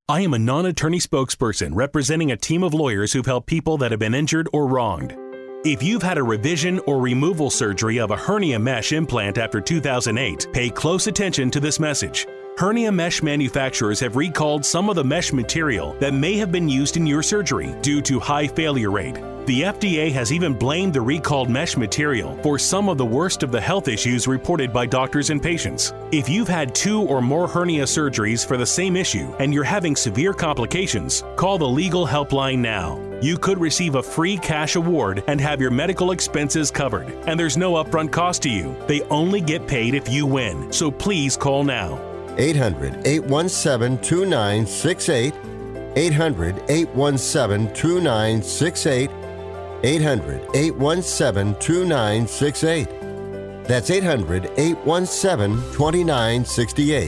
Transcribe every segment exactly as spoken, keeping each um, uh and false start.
I am a non-attorney spokesperson representing a team of lawyers who've helped people that have been injured or wronged. If you've had a revision or removal surgery of a hernia mesh implant after two thousand eight, pay close attention to this message. Hernia mesh manufacturers have recalled some of the mesh material that may have been used in your surgery due to high failure rate. The F D A has even blamed the recalled mesh material for some of the worst of the health issues reported by doctors and patients. If you've had two or more hernia surgeries for the same issue and you're having severe complications, call the legal helpline now. You could receive a free cash award and have your medical expenses covered. And there's no upfront cost to you. They only get paid if you win. So please call now. eight hundred, eight one seven, two nine six eight. eight hundred, eight one seven, two nine six eight. eight hundred, eight one seven, two nine six eight. That's eight hundred, eight one seven, two nine six eight.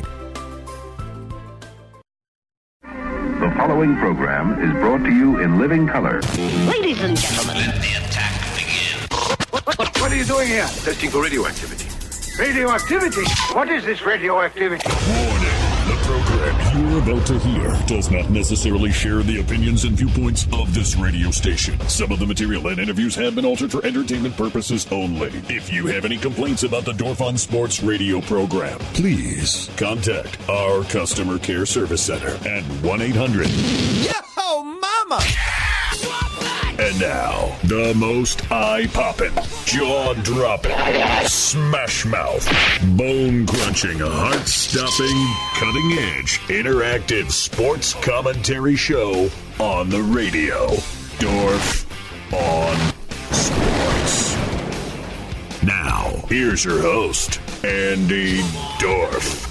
The following program is brought to you in living color. Ladies and gentlemen, let the attack begin. What, what, what are you doing here? Testing for radioactivity. Radioactivity? What is this radioactivity? Warning. The program you're about to hear does not necessarily share the opinions and viewpoints of this radio station. Some of the material and interviews have been altered for entertainment purposes only. If you have any complaints about the Dorf on Sports radio program, please contact our customer care service center at one eight hundred. Yo, mama! And now, the most eye-popping, jaw-dropping, smash-mouth, bone-crunching, heart-stopping, cutting-edge, interactive sports commentary show on the radio. Dorf on Sports. Now, here's your host, Andy Dorf.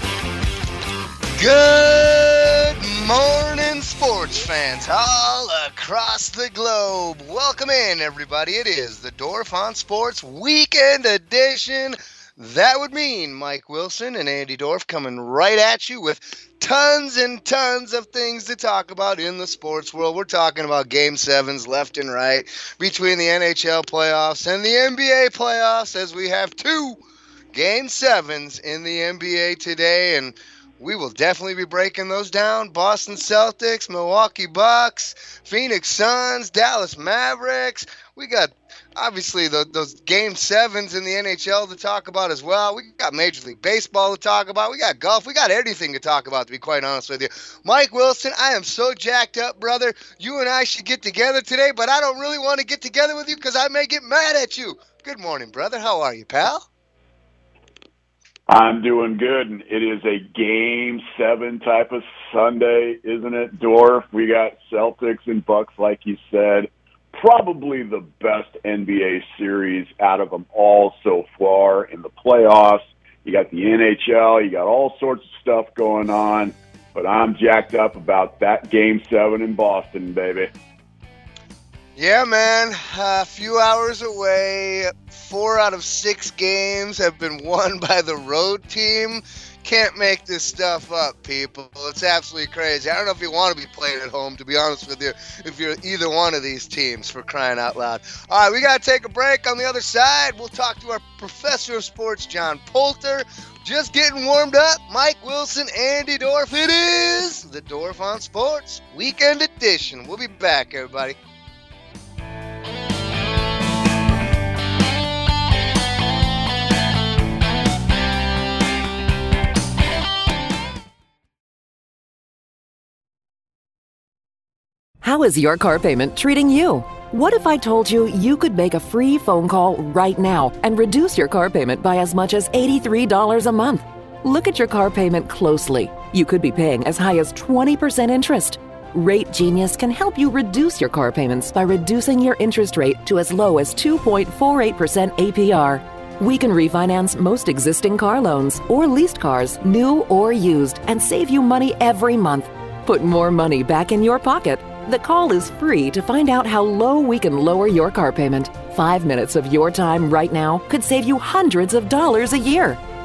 Good morning, sports fans all across the globe. Welcome in, everybody. It is the Dorf on Sports Weekend Edition. That would mean Mike Wilson and Andy Dorf coming right at you with tons and tons of things to talk about in the sports world. We're talking about Game sevens left and right between the N H L playoffs and the N B A playoffs, as we have two Game sevens in the N B A today, and we will definitely be breaking those down. Boston Celtics, Milwaukee Bucks, Phoenix Suns, Dallas Mavericks. We got, obviously, the, those Game sevens in the N H L to talk about as well. We got Major League Baseball to talk about. We got golf. We got everything to talk about, to be quite honest with you. Mike Wilson, I am so jacked up, brother. You and I should get together today, but I don't really want to get together with you because I may get mad at you. Good morning, brother. How are you, pal? I'm doing good, and it is a Game seven type of Sunday, isn't it, Dorf? We got Celtics and Bucks, like you said. Probably the best N B A series out of them all so far in the playoffs. You got the N H L, you got all sorts of stuff going on, but I'm jacked up about that Game seven in Boston, baby. Yeah, man, a few hours away. Four out of six games have been won by the road team. Can't make this stuff up, people. It's absolutely crazy. I don't know if you want to be playing at home, to be honest with you, if you're either one of these teams, for crying out loud. All right, we got to take a break. On the other side, we'll talk to our professor of sports, John Poulter. Just getting warmed up. Mike Wilson, Andy Dorf. It is the Dorf on Sports Weekend Edition. We'll be back, everybody. How is your car payment treating you? What if I told you you could make a free phone call right now and reduce your car payment by as much as eighty-three dollars a month? Look at your car payment closely. You could be paying as high as twenty percent interest. Rate Genius can help you reduce your car payments by reducing your interest rate to as low as two point four eight percent A P R. We can refinance most existing car loans or leased cars, new or used, and save you money every month. Put more money back in your pocket. The call is free to find out how low we can lower your car payment. Five minutes of your time right now could save you hundreds of dollars a year.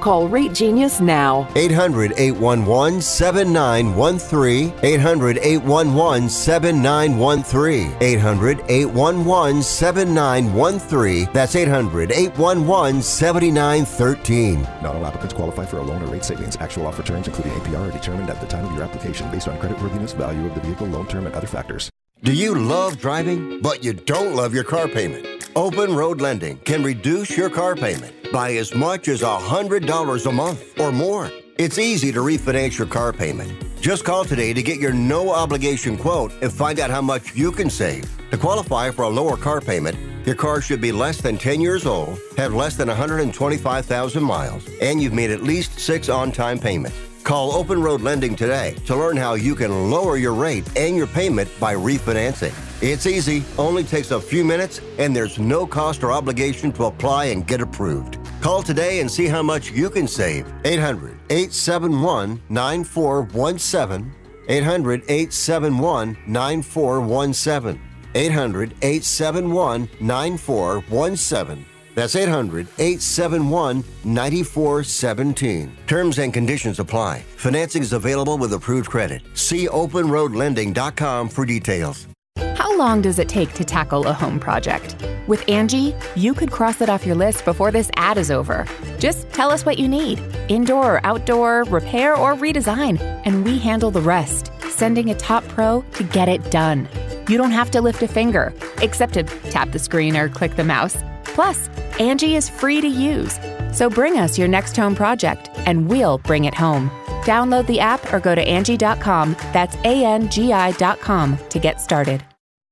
Call Rate Genius now. eight hundred, eight one one, seven nine one three. eight hundred, eight one one, seven nine one three. eight hundred, eight one one, seven nine one three. That's eight hundred, eight one one, seven nine one three. Not all applicants qualify for a loan or rate savings. Actual offer terms, including A P R, are determined at the time of your application based on creditworthiness, value of the vehicle, loan term, and other factors. Do you love driving, but you don't love your car payment? Open Road Lending can reduce your car payment by as much as one hundred dollars a month or more. It's easy to refinance your car payment. Just call today to get your no-obligation quote and find out how much you can save. To qualify for a lower car payment, your car should be less than ten years old, have less than one hundred twenty-five thousand miles, and you've made at least six on-time payments. Call Open Road Lending today to learn how you can lower your rate and your payment by refinancing. It's easy, only takes a few minutes, and there's no cost or obligation to apply and get approved. Call today and see how much you can save. eight hundred, eight seven one, nine four one seven. eight hundred, eight seven one, nine four one seven. eight hundred, eight seven one, nine four one seven. That's eight hundred, eight seven one, nine four one seven. Terms and conditions apply. Financing is available with approved credit. See open road lending dot com for details. How long does it take to tackle a home project? With Angie, you could cross it off your list before this ad is over. Just tell us what you need, indoor or outdoor, repair or redesign, and we handle the rest, sending a top pro to get it done. You don't have to lift a finger, except to tap the screen or click the mouse. Plus, Angie is free to use. So bring us your next home project, and we'll bring it home. Download the app or go to Angie dot com. That's A N G I dot com to get started.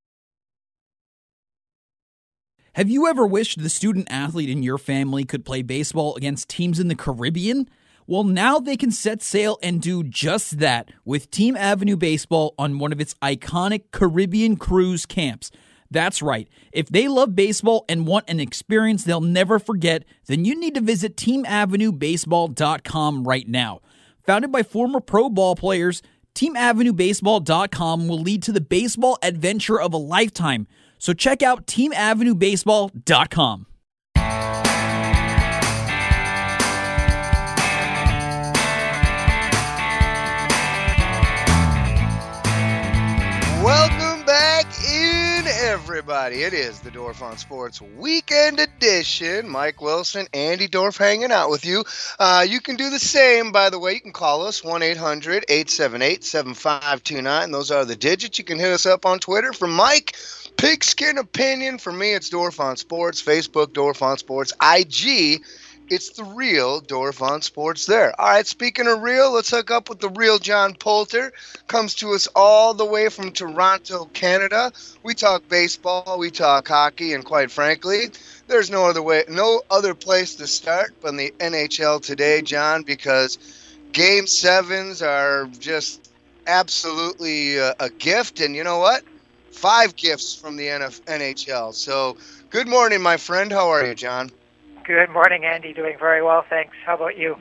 Have you ever wished the student athlete in your family could play baseball against teams in the Caribbean? Well, now they can set sail and do just that with Team Avenue Baseball on one of its iconic Caribbean cruise camps. That's right. If they love baseball and want an experience they'll never forget, then you need to visit team avenue baseball dot com right now. Founded by former pro ball players, team avenue baseball dot com will lead to the baseball adventure of a lifetime. So check out team avenue baseball dot com. Welcome back in, everybody. It is the Dorf on Sports Weekend Edition. Mike Wilson, Andy Dorf hanging out with you. Uh, you can do the same, by the way. You can call us, one eight hundred, eight seven eight, seven five two nine. Those are the digits. You can hit us up on Twitter. For Mike, Pigskin Opinion. For me, it's Dorf on Sports. Facebook, Dorf on Sports. I G, it's the real Dorf on Sports there. All right, speaking of real, let's hook up with the real John Poulter. Comes to us all the way from Toronto, Canada. We talk baseball, we talk hockey, and quite frankly, there's no other way, no other place to start than the N H L today, John, because Game Sevens are just absolutely a, a gift, and you know what? Five gifts from the N H L. So, good morning, my friend. How are you, John? Good morning, Andy. Doing very well, thanks. How about you?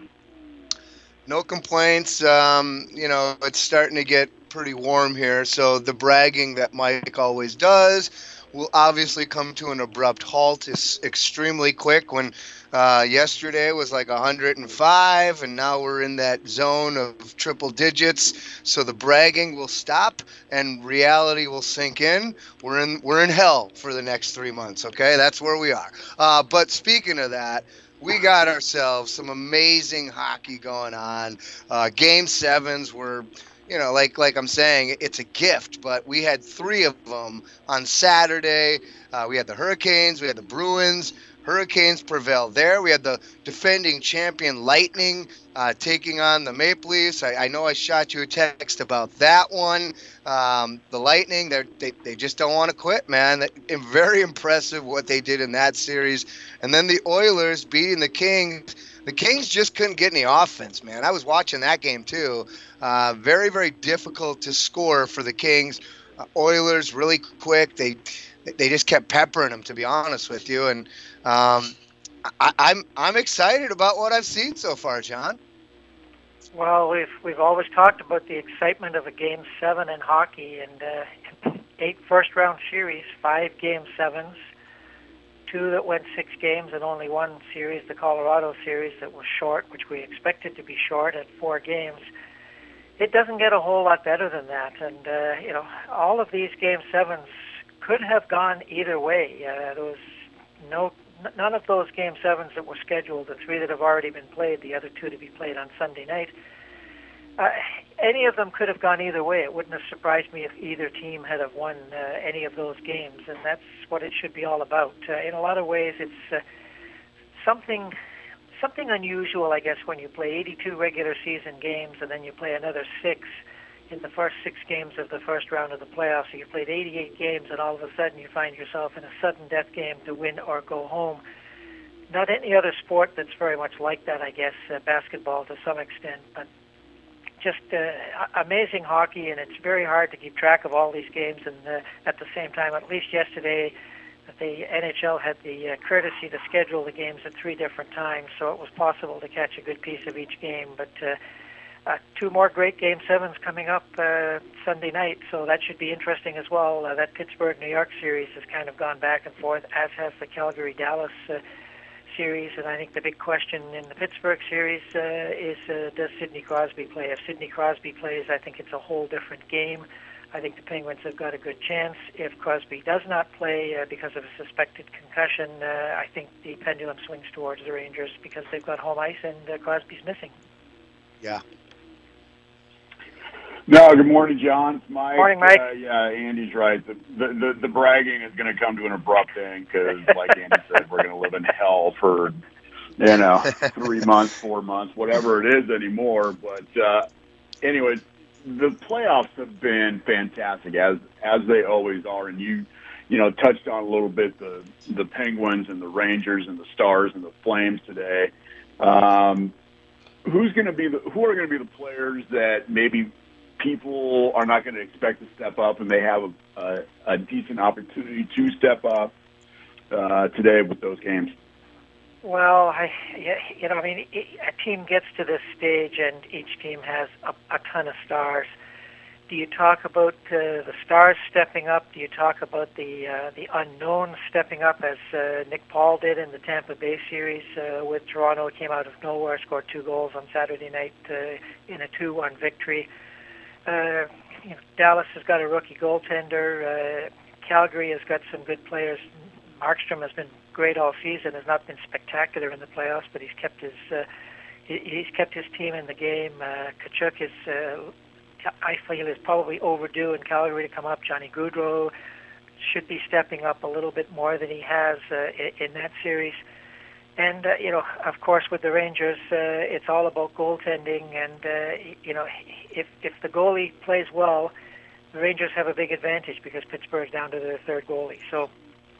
No complaints. Um, you know, it's starting to get pretty warm here, so the bragging that Mike always does will obviously come to an abrupt halt. It's extremely quick when uh, yesterday was like one hundred five, and now we're in that zone of triple digits. So the bragging will stop, and reality will sink in. We're in we're in hell for the next three months. Okay, that's where we are. Uh, but speaking of that, we got ourselves some amazing hockey going on. Uh, game sevens were, you know, like like I'm saying, it's a gift, but we had three of them on Saturday. Uh, we had the Hurricanes, we had the Bruins. Hurricanes prevailed there. We had the defending champion Lightning uh, taking on the Maple Leafs. I, I know I shot you a text about that one. Um, the Lightning, they they just don't want to quit, man. That, very impressive what they did in that series. And then the Oilers beating the Kings. The Kings just couldn't get any offense, man. I was watching that game too. Uh, very, very difficult to score for the Kings. Uh, Oilers really quick. They they just kept peppering them, to be honest with you. And um, I, I'm I'm excited about what I've seen so far, John. Well, we've we've always talked about the excitement of a Game Seven in hockey, and uh, eight first-round series, five Game Sevens. two that went six games and only one series, the Colorado series that was short, which we expected to be short at four games. It doesn't get a whole lot better than that. And, uh, you know, all of these Game sevens could have gone either way. Uh, there was no, none of those Game sevens that were scheduled, the three that have already been played, the other two to be played on Sunday night, uh, any of them could have gone either way. It wouldn't have surprised me if either team had have won uh, any of those games, and that's what it should be all about. Uh, in a lot of ways, it's uh, something... Something unusual, I guess, when you play eighty-two regular season games and then you play another six in the first six games of the first round of the playoffs. So you played eighty-eight games and all of a sudden you find yourself in a sudden death game to win or go home. Not any other sport that's very much like that, I guess, uh, basketball to some extent, but just uh, amazing hockey, and it's very hard to keep track of all these games and uh, at the same time. At least yesterday, the N H L had the uh, courtesy to schedule the games at three different times, so it was possible to catch a good piece of each game. But uh, uh, two more great Game sevens coming up uh, Sunday night, so that should be interesting as well. Uh, that Pittsburgh-New York series has kind of gone back and forth, as has the Calgary-Dallas uh, series. And I think the big question in the Pittsburgh series uh, is, uh, does Sidney Crosby play? If Sidney Crosby plays, I think it's a whole different game. I think the Penguins have got a good chance. If Crosby does not play uh, because of a suspected concussion, uh, I think the pendulum swings towards the Rangers because they've got home ice and uh, Crosby's missing. Yeah. No, good morning, John. Mike. Morning, Mike. Uh, yeah, Andy's right. The, the, the, the bragging is going to come to an abrupt end because, like Andy said, we're going to live in hell for, you know, three months, four months, whatever it is anymore. But uh, anyway, the playoffs have been fantastic, as as they always are, and you, you know, touched on a little bit the the Penguins and the Rangers and the Stars and the Flames today. Um, who's going to be the who are going to be the players that maybe people are not going to expect to step up, and they have a, a, a decent opportunity to step up uh, today with those games? Well, I, you know, I mean, a team gets to this stage, and each team has a, a ton of stars. Do you talk about uh, the stars stepping up? Do you talk about the uh, the unknown stepping up, as uh, Nick Paul did in the Tampa Bay series uh, with Toronto? Came out of nowhere, scored two goals on Saturday night uh, in a two one victory. Uh, you know, Dallas has got a rookie goaltender. Uh, Calgary has got some good players. Markstrom has been great all season, has not been spectacular in the playoffs, but he's kept his uh, he's kept his team in the game. Uh, Tkachuk is, uh, I feel, is probably overdue in Calgary to come up. Johnny Gaudreau should be stepping up a little bit more than he has uh, in that series. And, uh, you know, of course, with the Rangers, uh, it's all about goaltending. And, uh, you know, if if the goalie plays well, the Rangers have a big advantage because Pittsburgh's down to their third goalie. So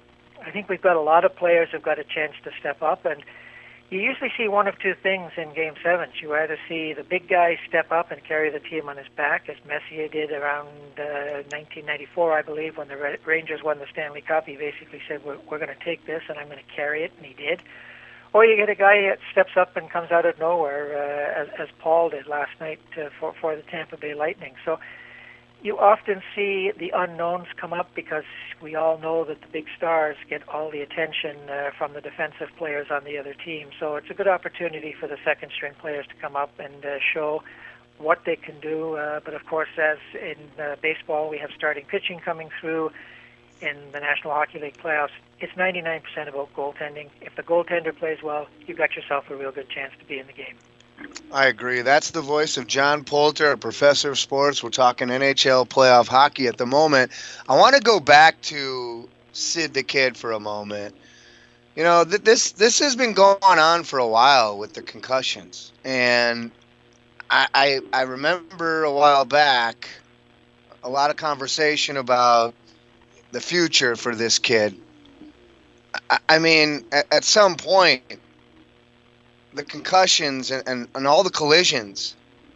I think we've got a lot of players who've got a chance to step up, and you usually see one of two things in Game sevens. You either see the big guy step up and carry the team on his back, as Messier did around uh, nineteen ninety-four, I believe, when the Rangers won the Stanley Cup. He basically said, we're, we're going to take this, and I'm going to carry it, and he did. Or you get a guy that steps up and comes out of nowhere, uh, as, as Paul did last night uh, for, for the Tampa Bay Lightning. So you often see the unknowns come up because we all know that the big stars get all the attention uh, from the defensive players on the other team. So it's a good opportunity for the second-string players to come up and uh, show what they can do. Uh, but, of course, as in uh, baseball, we have starting pitching coming through. In the National Hockey League playoffs, it's ninety-nine percent about goaltending. If the goaltender plays well, you've got yourself a real good chance to be in the game. I agree. That's the voice of John Poulter, a professor of sports. We're talking N H L playoff hockey at the moment. I want to go back to Sid the Kid for a moment. You know, th- this this has been going on for a while with the concussions. And I, I, I remember a while back a lot of conversation about the future for this kid. I, I mean, at, at some point, the concussions and, and, and all the collisions,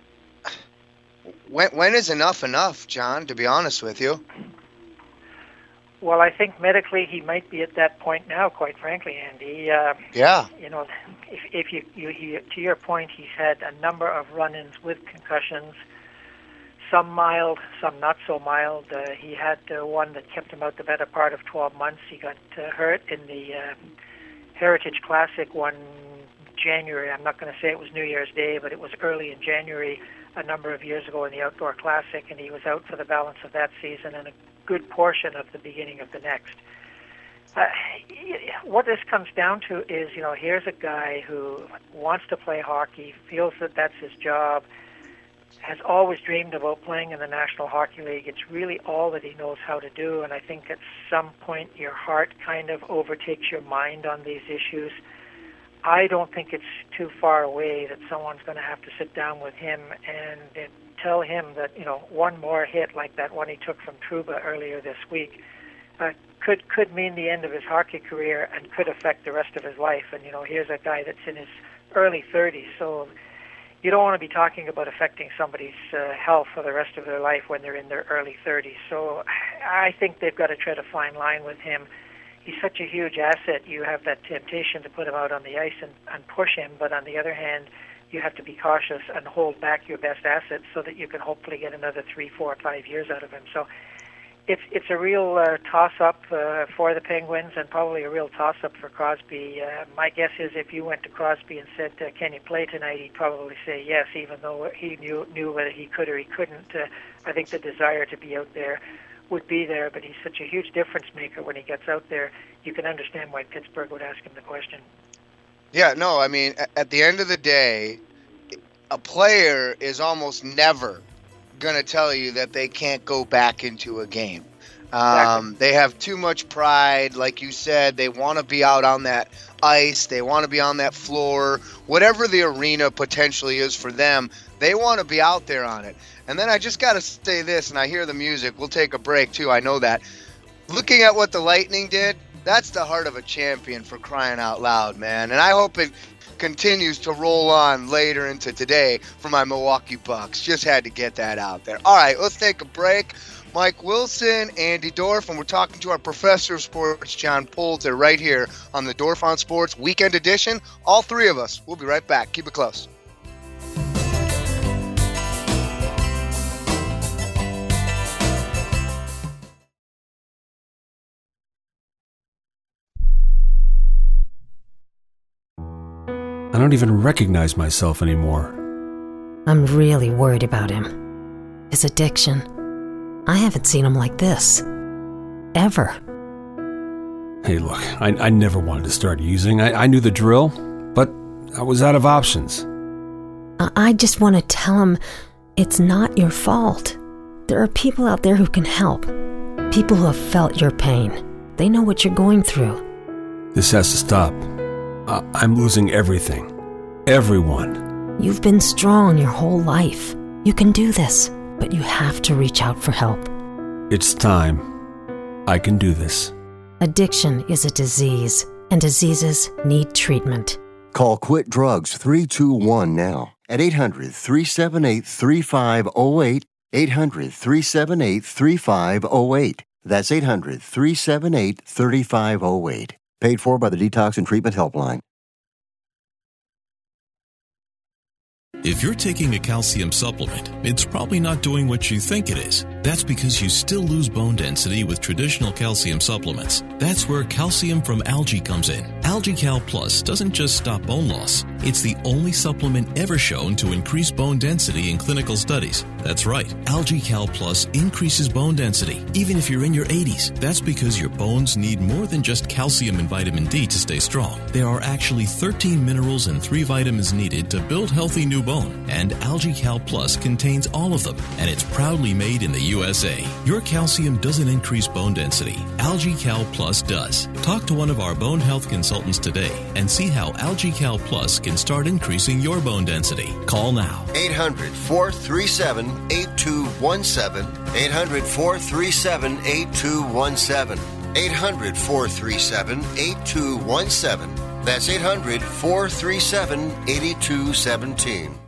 when when is enough enough, John, to be honest with you? Well, I think medically he might be at that point now, quite frankly, Andy. Uh, yeah. You know, if, if you, you he, to your point, he's had a number of run-ins with concussions. some mild, some not so mild. Uh, he had uh, one that kept him out the better part of twelve months. He got uh, hurt in the uh, Heritage Classic one January. I'm not going to say it was New Year's Day, but it was early in January a number of years ago in the Outdoor Classic, and he was out for the balance of that season and a good portion of the beginning of the next. Uh, what this comes down to is, you know, here's a guy who wants to play hockey, feels that that's his job, has always dreamed about playing in the National Hockey League. It's really all that he knows how to do, and I think at some point your heart kind of overtakes your mind on these issues. I don't think it's too far away that someone's going to have to sit down with him and uh, tell him that, you know, one more hit like that one he took from Trouba earlier this week uh, could could mean the end of his hockey career and could affect the rest of his life. And, you know, here's a guy that's in his early thirties, so you don't want to be talking about affecting somebody's uh, health for the rest of their life when they're in their early thirties. So I think they've got to tread a fine line with him. He's such a huge asset. You have that temptation to put him out on the ice and, and push him, but on the other hand, you have to be cautious and hold back your best assets so that you can hopefully get another three, four, five years out of him. So it's it's a real uh, toss-up uh, for the Penguins and probably a real toss-up for Crosby. Uh, my guess is if you went to Crosby and said, uh, can you play tonight, he'd probably say yes, even though he knew knew whether he could or he couldn't. Uh, I think the desire to be out there would be there, but he's such a huge difference maker when he gets out there. You can understand why Pittsburgh would ask him the question. Yeah, no, I mean, at the end of the day, a player is almost never going to tell you that they can't go back into a game. Um, exactly. They have too much pride. Like you said, they want to be out on that ice. They want to be on that floor. Whatever the arena potentially is for them, they want to be out there on it. And then I just got to say this, and I hear the music. We'll take a break, too. I know that. Looking at what the Lightning did, that's the heart of a champion, for crying out loud, man. And I hope it continues to roll on later into today for my Milwaukee Bucks. Just had to get that out there. All right, let's take a break. Mike Wilson, Andy Dorf, and we're talking to our professor of sports, John Poulter, right here on the Dorf on Sports Weekend Edition. All three of us. We'll be right back. Keep it close. I don't even recognize myself anymore. I'm really worried about him. His addiction. I haven't seen him like this. Ever. Hey, look, I, I never wanted to start using. I, I knew the drill, but I was out of options. I, I just want to tell him it's not your fault. There are people out there who can help. People who have felt your pain. They know what you're going through. This has to stop. Uh, I'm losing everything. Everyone. You've been strong your whole life. You can do this, but you have to reach out for help. It's time. I can do this. Addiction is a disease, and diseases need treatment. Call Quit Drugs three two one now at eight hundred, three seven eight, three five zero eight, eight hundred, three seven eight, three five zero eight. That's eight hundred, three seven eight, three five zero eight. Paid for by the Detox and Treatment Helpline. If you're taking a calcium supplement, it's probably not doing what you think it is. That's because you still lose bone density with traditional calcium supplements. That's where calcium from algae comes in. AlgaeCal Plus doesn't just stop bone loss. It's the only supplement ever shown to increase bone density in clinical studies. That's right. AlgaeCal Plus increases bone density, even if you're in your eighties. That's because your bones need more than just calcium and vitamin D to stay strong. There are actually thirteen minerals and three vitamins needed to build healthy new bone. And AlgaeCal Plus contains all of them, and it's proudly made in the U S A. Your calcium doesn't increase bone density. AlgaeCal Plus does. Talk to one of our bone health consultants today and see how AlgaeCal Plus can start increasing your bone density. Call now. eight hundred, four three seven, eight two one seven. eight hundred, four three seven, eight two one seven. eight hundred, four three seven, eight two one seven. That's eight hundred, four three seven, eight two one seven.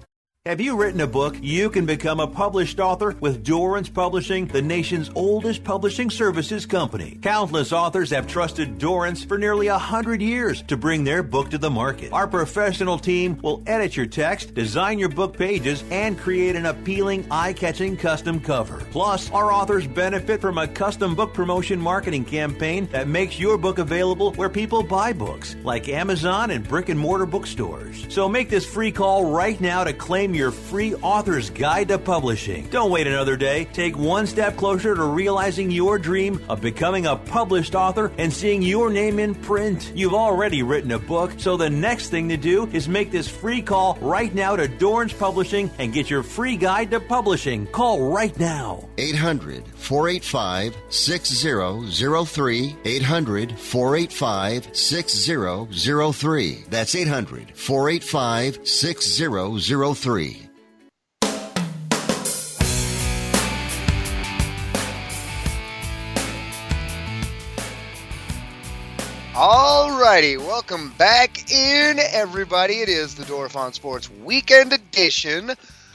Have you written a book? You can become a published author with Dorrance Publishing, the nation's oldest publishing services company. Countless authors have trusted Dorrance for nearly a hundred years to bring their book to the market. Our professional team will edit your text, design your book pages, and create an appealing, eye-catching custom cover. Plus, our authors benefit from a custom book promotion marketing campaign that makes your book available where people buy books, like Amazon and brick-and-mortar bookstores. So make this free call right now to claim your free author's guide to publishing. Don't wait another day. Take one step closer to realizing your dream of becoming a published author and seeing your name in print. You've already written a book, so the next thing to do is make this free call right now to Dorrance Publishing and get your free guide to publishing. Call right now. eight hundred, four eight five, six zero zero three. eight hundred, four eight five, six zero zero three. That's eight hundred, four eight five, six zero zero three. Alrighty, welcome back in, everybody. It is the Door Fawn Sports Weekend Edition.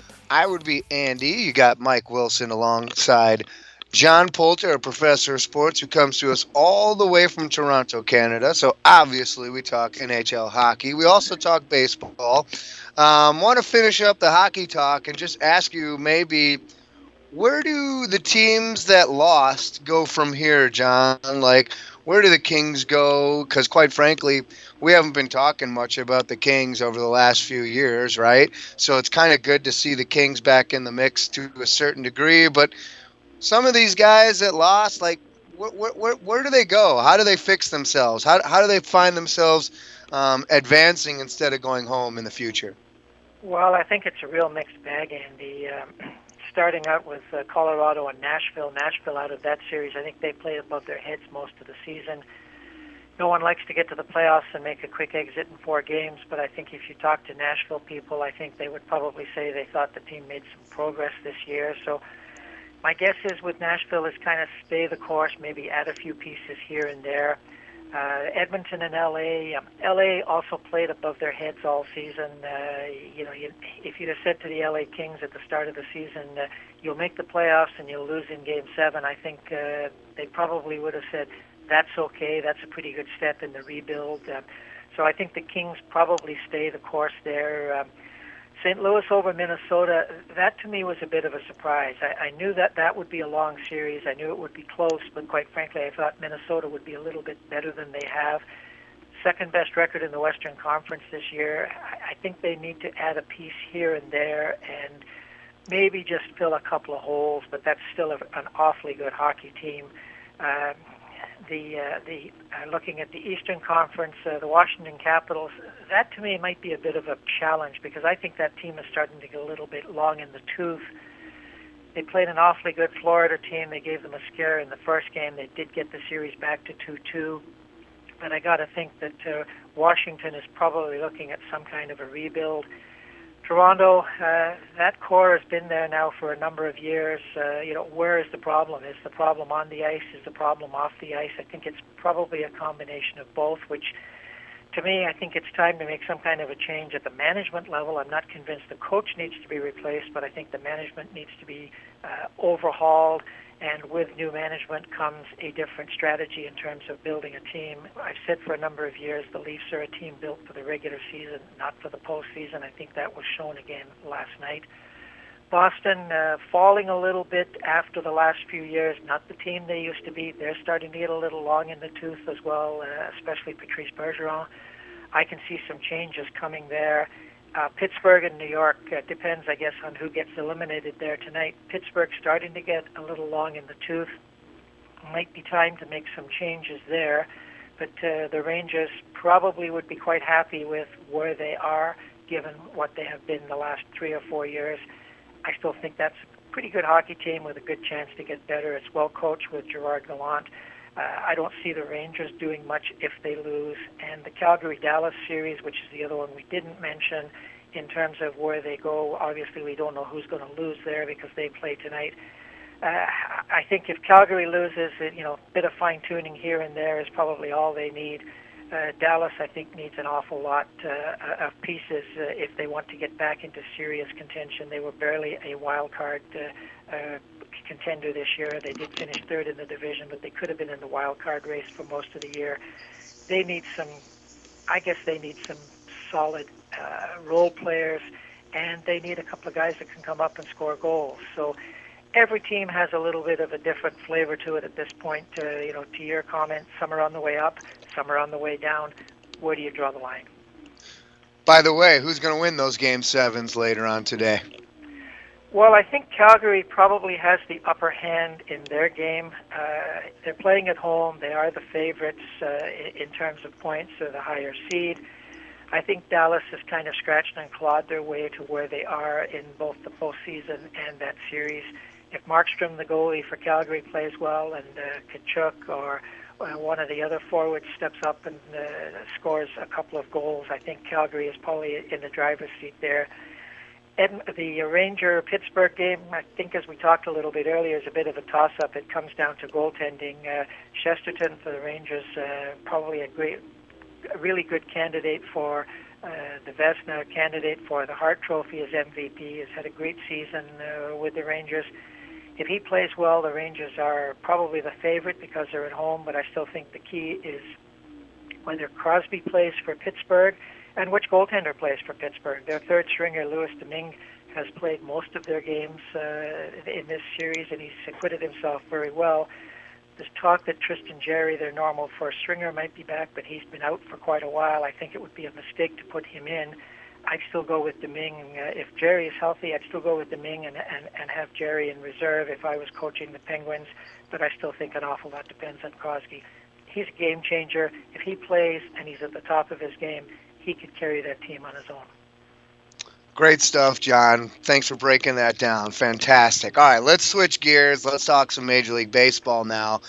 I would be Andy. You got Mike Wilson alongside John Poulter, a professor of sports who comes to us all the way from Toronto, Canada. So obviously we talk N H L hockey. We also talk baseball. Um, want to finish up the hockey talk and just ask you maybe, where do the teams that lost go from here, John? Like, where do the Kings go? Because quite frankly, we haven't been talking much about the Kings over the last few years, right? So it's kind of good to see the Kings back in the mix to a certain degree. But some of these guys that lost, like, where, where, where do they go? How do they fix themselves? How, how do they find themselves um, advancing instead of going home in the future? Well, I think it's a real mixed bag, Andy. Um, starting out with uh, Colorado and Nashville. Nashville, out of that series, I think they played above their heads most of the season. No one likes to get to the playoffs and make a quick exit in four games, but I think if you talk to Nashville people, I think they would probably say they thought the team made some progress this year. So my guess is with Nashville is kind of stay the course, maybe add a few pieces here and there. Uh, Edmonton and L A. Um, L A also played above their heads all season. Uh, you know, you, if you'd have said to the L A Kings at the start of the season, uh, you'll make the playoffs and you'll lose in Game Seven, I think uh, they probably would have said, that's okay, that's a pretty good step in the rebuild. Uh, so I think the Kings probably stay the course there. Um, Saint Louis over Minnesota, that to me was a bit of a surprise. I, I knew that that would be a long series. I knew it would be close, but quite frankly, I thought Minnesota would be a little bit better than they have. Second best record in the Western Conference this year. I, I think they need to add a piece here and there and maybe just fill a couple of holes, but that's still a, an awfully good hockey team. Um, the uh, the uh, looking at the Eastern Conference, uh, the Washington Capitals, that to me might be a bit of a challenge because I think that team is starting to get a little bit long in the tooth. They played an awfully good Florida team. They gave them a scare in the first game. They did get the series back to two two. But I got to think that uh, Washington is probably looking at some kind of a rebuild. Toronto, uh, that core has been there now for a number of years. Uh, you know, where is the problem? Is the problem on the ice? Is the problem off the ice? I think it's probably a combination of both, which to me, I think it's time to make some kind of a change at the management level. I'm not convinced the coach needs to be replaced, but I think the management needs to be uh, overhauled. And with new management comes a different strategy in terms of building a team. I've said for a number of years the Leafs are a team built for the regular season, not for the postseason. I think that was shown again last night. Boston uh, falling a little bit after the last few years, not the team they used to be. They're starting to get a little long in the tooth as well, uh, especially Patrice Bergeron. I can see some changes coming there. Uh, Pittsburgh and New York, uh, depends, I guess, on who gets eliminated there tonight. Pittsburgh starting to get a little long in the tooth. Might be time to make some changes there. But uh, the Rangers probably would be quite happy with where they are, given what they have been the last three or four years. I still think that's a pretty good hockey team with a good chance to get better. It's well coached with Gerard Gallant. Uh, I don't see the Rangers doing much if they lose. And the Calgary-Dallas series, which is the other one we didn't mention, in terms of where they go, obviously we don't know who's going to lose there because they play tonight. Uh, I think if Calgary loses, you know, a bit of fine-tuning here and there is probably all they need. Uh, Dallas, I think, needs an awful lot uh, of pieces uh, if they want to get back into serious contention. They were barely a wild card uh, uh, contender this year. They did finish third in the division, but they could have been in the wild card race for most of the year. They need some, I guess they need some solid uh, role players, and they need a couple of guys that can come up and score goals. So every team has a little bit of a different flavor to it at this point. Uh, you know, to your comment, some are on the way up, some are on the way down. Where do you draw the line? By the way, who's going to win those game sevens later on today? Well, I think Calgary probably has the upper hand in their game. Uh, they're playing at home. They are the favorites uh, in terms of points. They're the higher seed. I think Dallas has kind of scratched and clawed their way to where they are in both the postseason and that series. If Markstrom, the goalie for Calgary, plays well, and uh, Tkachuk or uh, one of the other forwards steps up and uh, scores a couple of goals, I think Calgary is probably in the driver's seat there. Ed, the Ranger-Pittsburgh game, I think as we talked a little bit earlier, is a bit of a toss-up. It comes down to goaltending. Uh, Chesterton for the Rangers, uh, probably a great, a really good candidate for uh, the Vezina, candidate for the Hart Trophy as M V P, has had a great season uh, with the Rangers. If he plays well, the Rangers are probably the favorite because they're at home, but I still think the key is whether Crosby plays for Pittsburgh and which goaltender plays for Pittsburgh. Their third stringer, Louis Domingue, has played most of their games uh, in this series, and he's acquitted himself very well. There's talk that Tristan Jarry, their normal first stringer, might be back, but he's been out for quite a while. I think it would be a mistake to put him in. I'd still go with Domingue. Uh, if Jarry is healthy, I'd still go with Domingue and, and, and have Jarry in reserve if I was coaching the Penguins, but I still think an awful lot depends on Crosby. He's a game changer. If he plays and he's at the top of his game, he could carry that team on his own. Great stuff, John. Thanks for breaking that down. Fantastic. All right, let's switch gears. Let's talk some Major League Baseball now.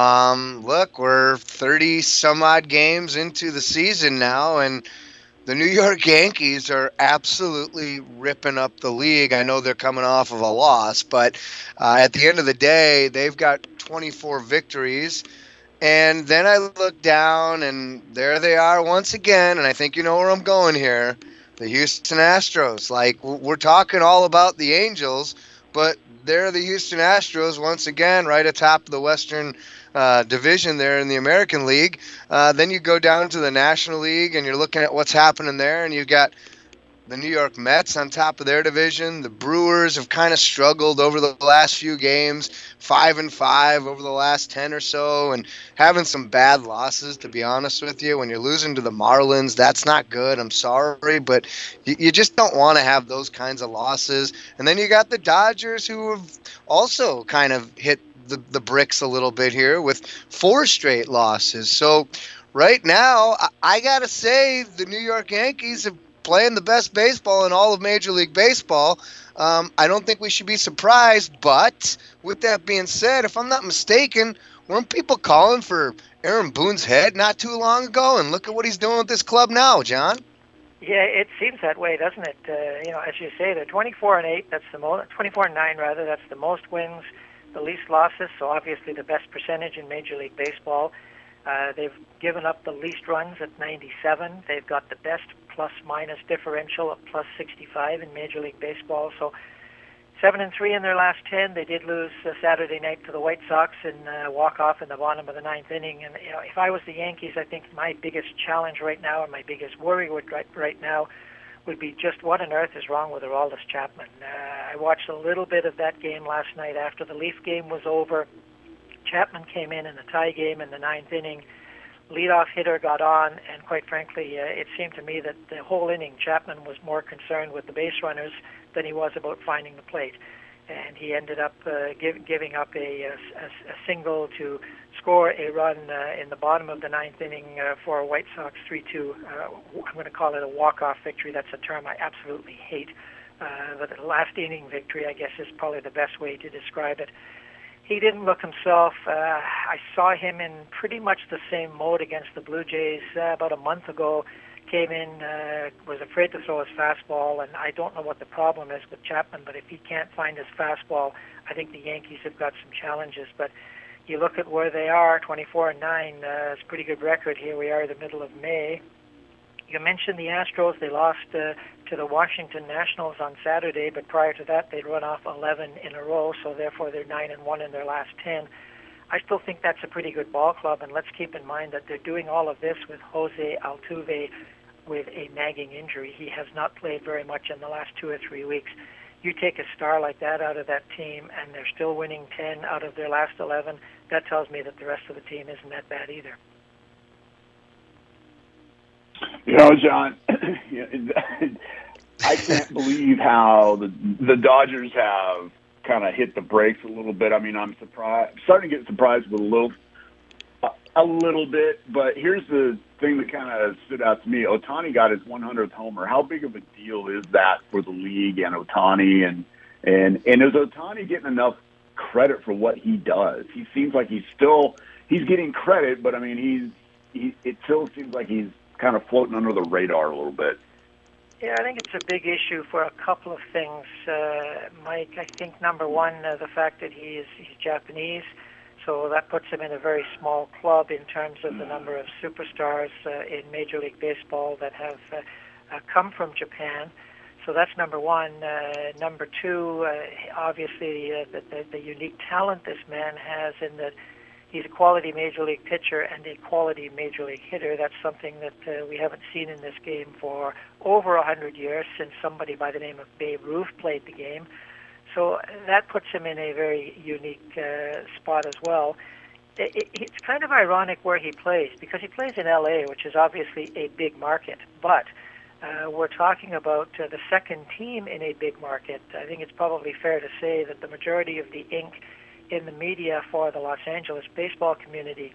Um, look, we're thirty some odd games into the season now, and the New York Yankees are absolutely ripping up the league. I know they're coming off of a loss, but uh, at the end of the day, they've got twenty-four victories. And then I look down, and there they are once again, and I think you know where I'm going here. The Houston Astros. Like, we're talking all about the Angels, but they're the Houston Astros once again right atop the Western uh, division there in the American League. Uh, then you go down to the National League, and you're looking at what's happening there, and you've got the New York Mets on top of their division. The Brewers have kind of struggled over the last few games, five and five over the last ten or so, and having some bad losses, to be honest with you. When you're losing to the Marlins, that's not good. I'm sorry, but you, you just don't want to have those kinds of losses. And then you got the Dodgers, who have also kind of hit the, the bricks a little bit here with four straight losses. So right now, I, I got to say the New York Yankees have playing the best baseball in all of Major League Baseball. Um, I don't think we should be surprised, but with that being said, if I'm not mistaken, weren't people calling for Aaron Boone's head not too long ago? And look at what he's doing with this club now, John. Yeah, it seems that way, doesn't it? Uh, you know, as you say, they're twenty-four and eight. That's the most. twenty-four and nine, rather. That's the most wins, the least losses. So obviously the best percentage in Major League Baseball. Uh, they've given up the least runs at ninety-seven. They've got the best plus-minus differential of plus sixty-five in Major League Baseball. So seven and three in their last ten. They did lose uh, Saturday night to the White Sox and uh, walk off in the bottom of the ninth inning. And you know, if I was the Yankees, I think my biggest challenge right now and my biggest worry would right, right now would be just what on earth is wrong with Aroldis Chapman. Uh, I watched a little bit of that game last night after the Leaf game was over. Chapman came in in the tie game in the ninth inning. Leadoff hitter got on, and quite frankly, uh, it seemed to me that the whole inning, Chapman was more concerned with the base runners than he was about finding the plate. And he ended up uh, give, giving up a, a, a single to score a run uh, in the bottom of the ninth inning uh, for a White Sox three two. Uh, I'm going to call it a walk-off victory. That's a term I absolutely hate. Uh, but the last inning victory, I guess, is probably the best way to describe it. He didn't look himself. Uh, I saw him in pretty much the same mode against the Blue Jays uh, about a month ago. Came in, uh, was afraid to throw his fastball, and I don't know what the problem is with Chapman, but if he can't find his fastball, I think the Yankees have got some challenges. But you look at where they are, twenty-four and nine. Uh, it's a pretty good record here. We are in the middle of May. You mentioned the Astros. They lost uh, to the Washington Nationals on Saturday, but prior to that, they'd run off eleven in a row, so therefore they're nine and one in their last ten. I still think that's a pretty good ball club, and let's keep in mind that they're doing all of this with Jose Altuve with a nagging injury. He has not played very much in the last two or three weeks. You take a star like that out of that team, and they're still winning ten out of their last eleven. That tells me that the rest of the team isn't that bad either. You know, John, I can't believe how the the Dodgers have kind of hit the brakes a little bit. I mean, I'm surprised, starting to get surprised with a little, a, a little bit. But here's the thing that kind of stood out to me: Ohtani got his one hundredth homer. How big of a deal is that for the league and Ohtani? And and and is Ohtani getting enough credit for what he does? He seems like he's still he's getting credit, but I mean, he's he, it still seems like he's kind of floating under the radar a little bit. Yeah, I think it's a big issue for a couple of things, uh, Mike. I think number one, uh, the fact that he is he's Japanese, so that puts him in a very small club in terms of the number of superstars uh, in Major League Baseball that have uh, uh, come from Japan. So that's number one. Uh, number two, uh, obviously, uh, the, the, the unique talent this man has in that he's a quality Major League pitcher and a quality Major League hitter. That's something that uh, we haven't seen in this game for over one hundred years, since somebody by the name of Babe Ruth played the game. So that puts him in a very unique uh, spot as well. It, it, it's kind of ironic where he plays, because he plays in L A, which is obviously a big market, but uh, we're talking about uh, the second team in a big market. I think it's probably fair to say that the majority of the ink in the media for the Los Angeles baseball community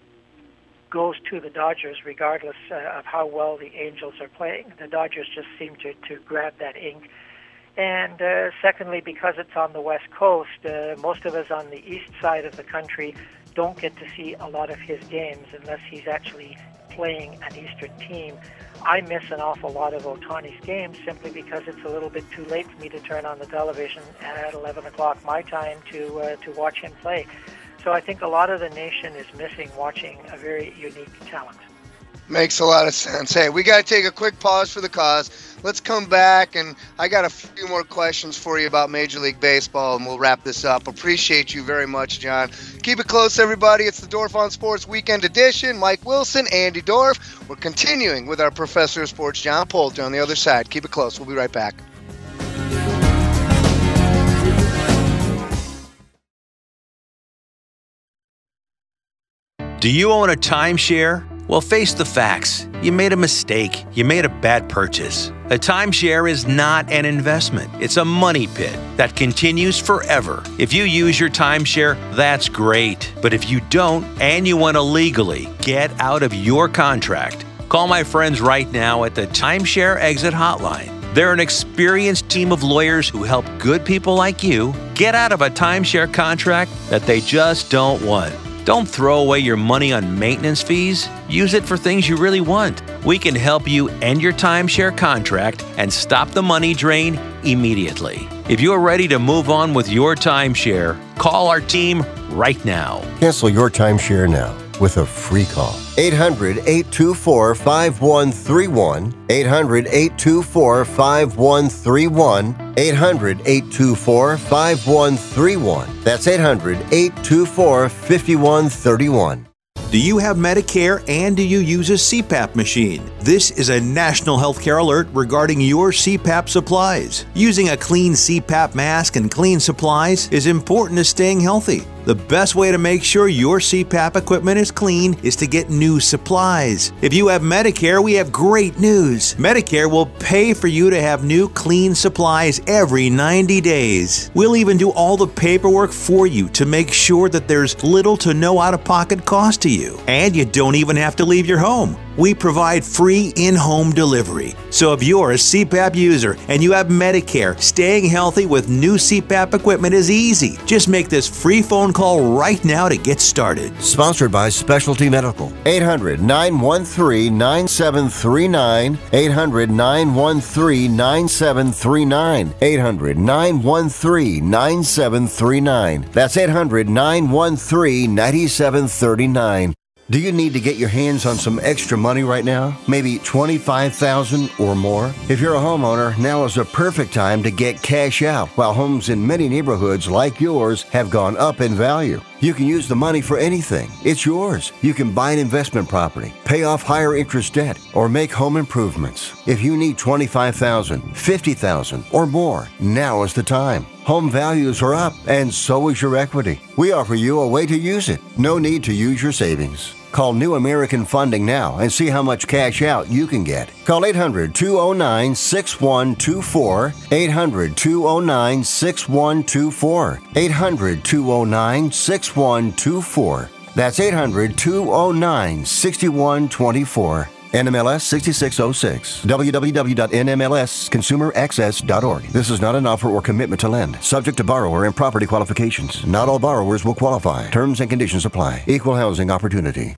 goes to the Dodgers, regardless uh, of how well the Angels are playing. The Dodgers just seem to, to grab that ink. And uh, secondly, because it's on the West Coast, uh, most of us on the east side of the country don't get to see a lot of his games unless he's actually playing an Eastern team. I miss an awful lot of Ohtani's games simply because it's a little bit too late for me to turn on the television at eleven o'clock my time to uh, to watch him play. So I think a lot of the nation is missing watching a very unique talent. Makes a lot of sense. Hey, we got to take a quick pause for the cause. Let's come back, and I got a few more questions for you about Major League Baseball, and we'll wrap this up. Appreciate you very much, John. Keep it close, everybody. It's the Dorf on Sports Weekend Edition. Mike Wilson, Andy Dorf. We're continuing with our Professor of Sports, John Poulter, on the other side. Keep it close. We'll be right back. Do you own a timeshare? Well, face the facts. You made a mistake. You made a bad purchase. A timeshare is not an investment. It's a money pit that continues forever. If you use your timeshare, that's great. But if you don't, and you want to legally get out of your contract, call my friends right now at the Timeshare Exit Hotline. They're an experienced team of lawyers who help good people like you get out of a timeshare contract that they just don't want. Don't throw away your money on maintenance fees. Use it for things you really want. We can help you end your timeshare contract and stop the money drain immediately. If you're ready to move on with your timeshare, call our team right now. Cancel your timeshare now with a free call. eight hundred, eight two four, five one three one. eight hundred, eight two four, five one three one. eight hundred, eight two four, five one three one. That's eight hundred, eight two four, five one three one. Do you have Medicare and do you use a C PAP machine? This is a national healthcare alert regarding your C PAP supplies. Using a clean C PAP mask and clean supplies is important to staying healthy. The best way to make sure your C PAP equipment is clean is to get new supplies. If you have Medicare, we have great news. Medicare will pay for you to have new clean supplies every ninety days. We'll even do all the paperwork for you to make sure that there's little to no out-of-pocket cost to you. And you don't even have to leave your home. we provide free in-home delivery. So if you're a C PAP user and you have Medicare, staying healthy with new C PAP equipment is easy. Just make this free phone call right now to get started. Sponsored by Specialty Medical. eight hundred, nine one three, nine seven three nine. eight hundred, nine one three, nine seven three nine. eight hundred, nine one three, nine seven three nine. That's eight hundred, nine one three, nine seven three nine. Do you need to get your hands on some extra money right now? Maybe twenty-five thousand dollars or more? If you're a homeowner, now is the perfect time to get cash out while homes in many neighborhoods like yours have gone up in value. You can use the money for anything. It's yours. You can buy an investment property, pay off higher interest debt, or make home improvements. If you need twenty-five thousand dollars, fifty thousand dollars, or more, now is the time. Home values are up, and so is your equity. We offer you a way to use it. No need to use your savings. Call New American Funding now and see how much cash out you can get. Call eight hundred, two oh nine, six one two four. eight hundred, two oh nine, six one two four. eight hundred, two oh nine, six one two four. That's eight hundred, two oh nine, six one two four. N M L S sixty-six oh six. w w w dot n m l s consumer access dot org. This is not an offer or commitment to lend. Subject to borrower and property qualifications. Not all borrowers will qualify. Terms and conditions apply. Equal housing opportunity.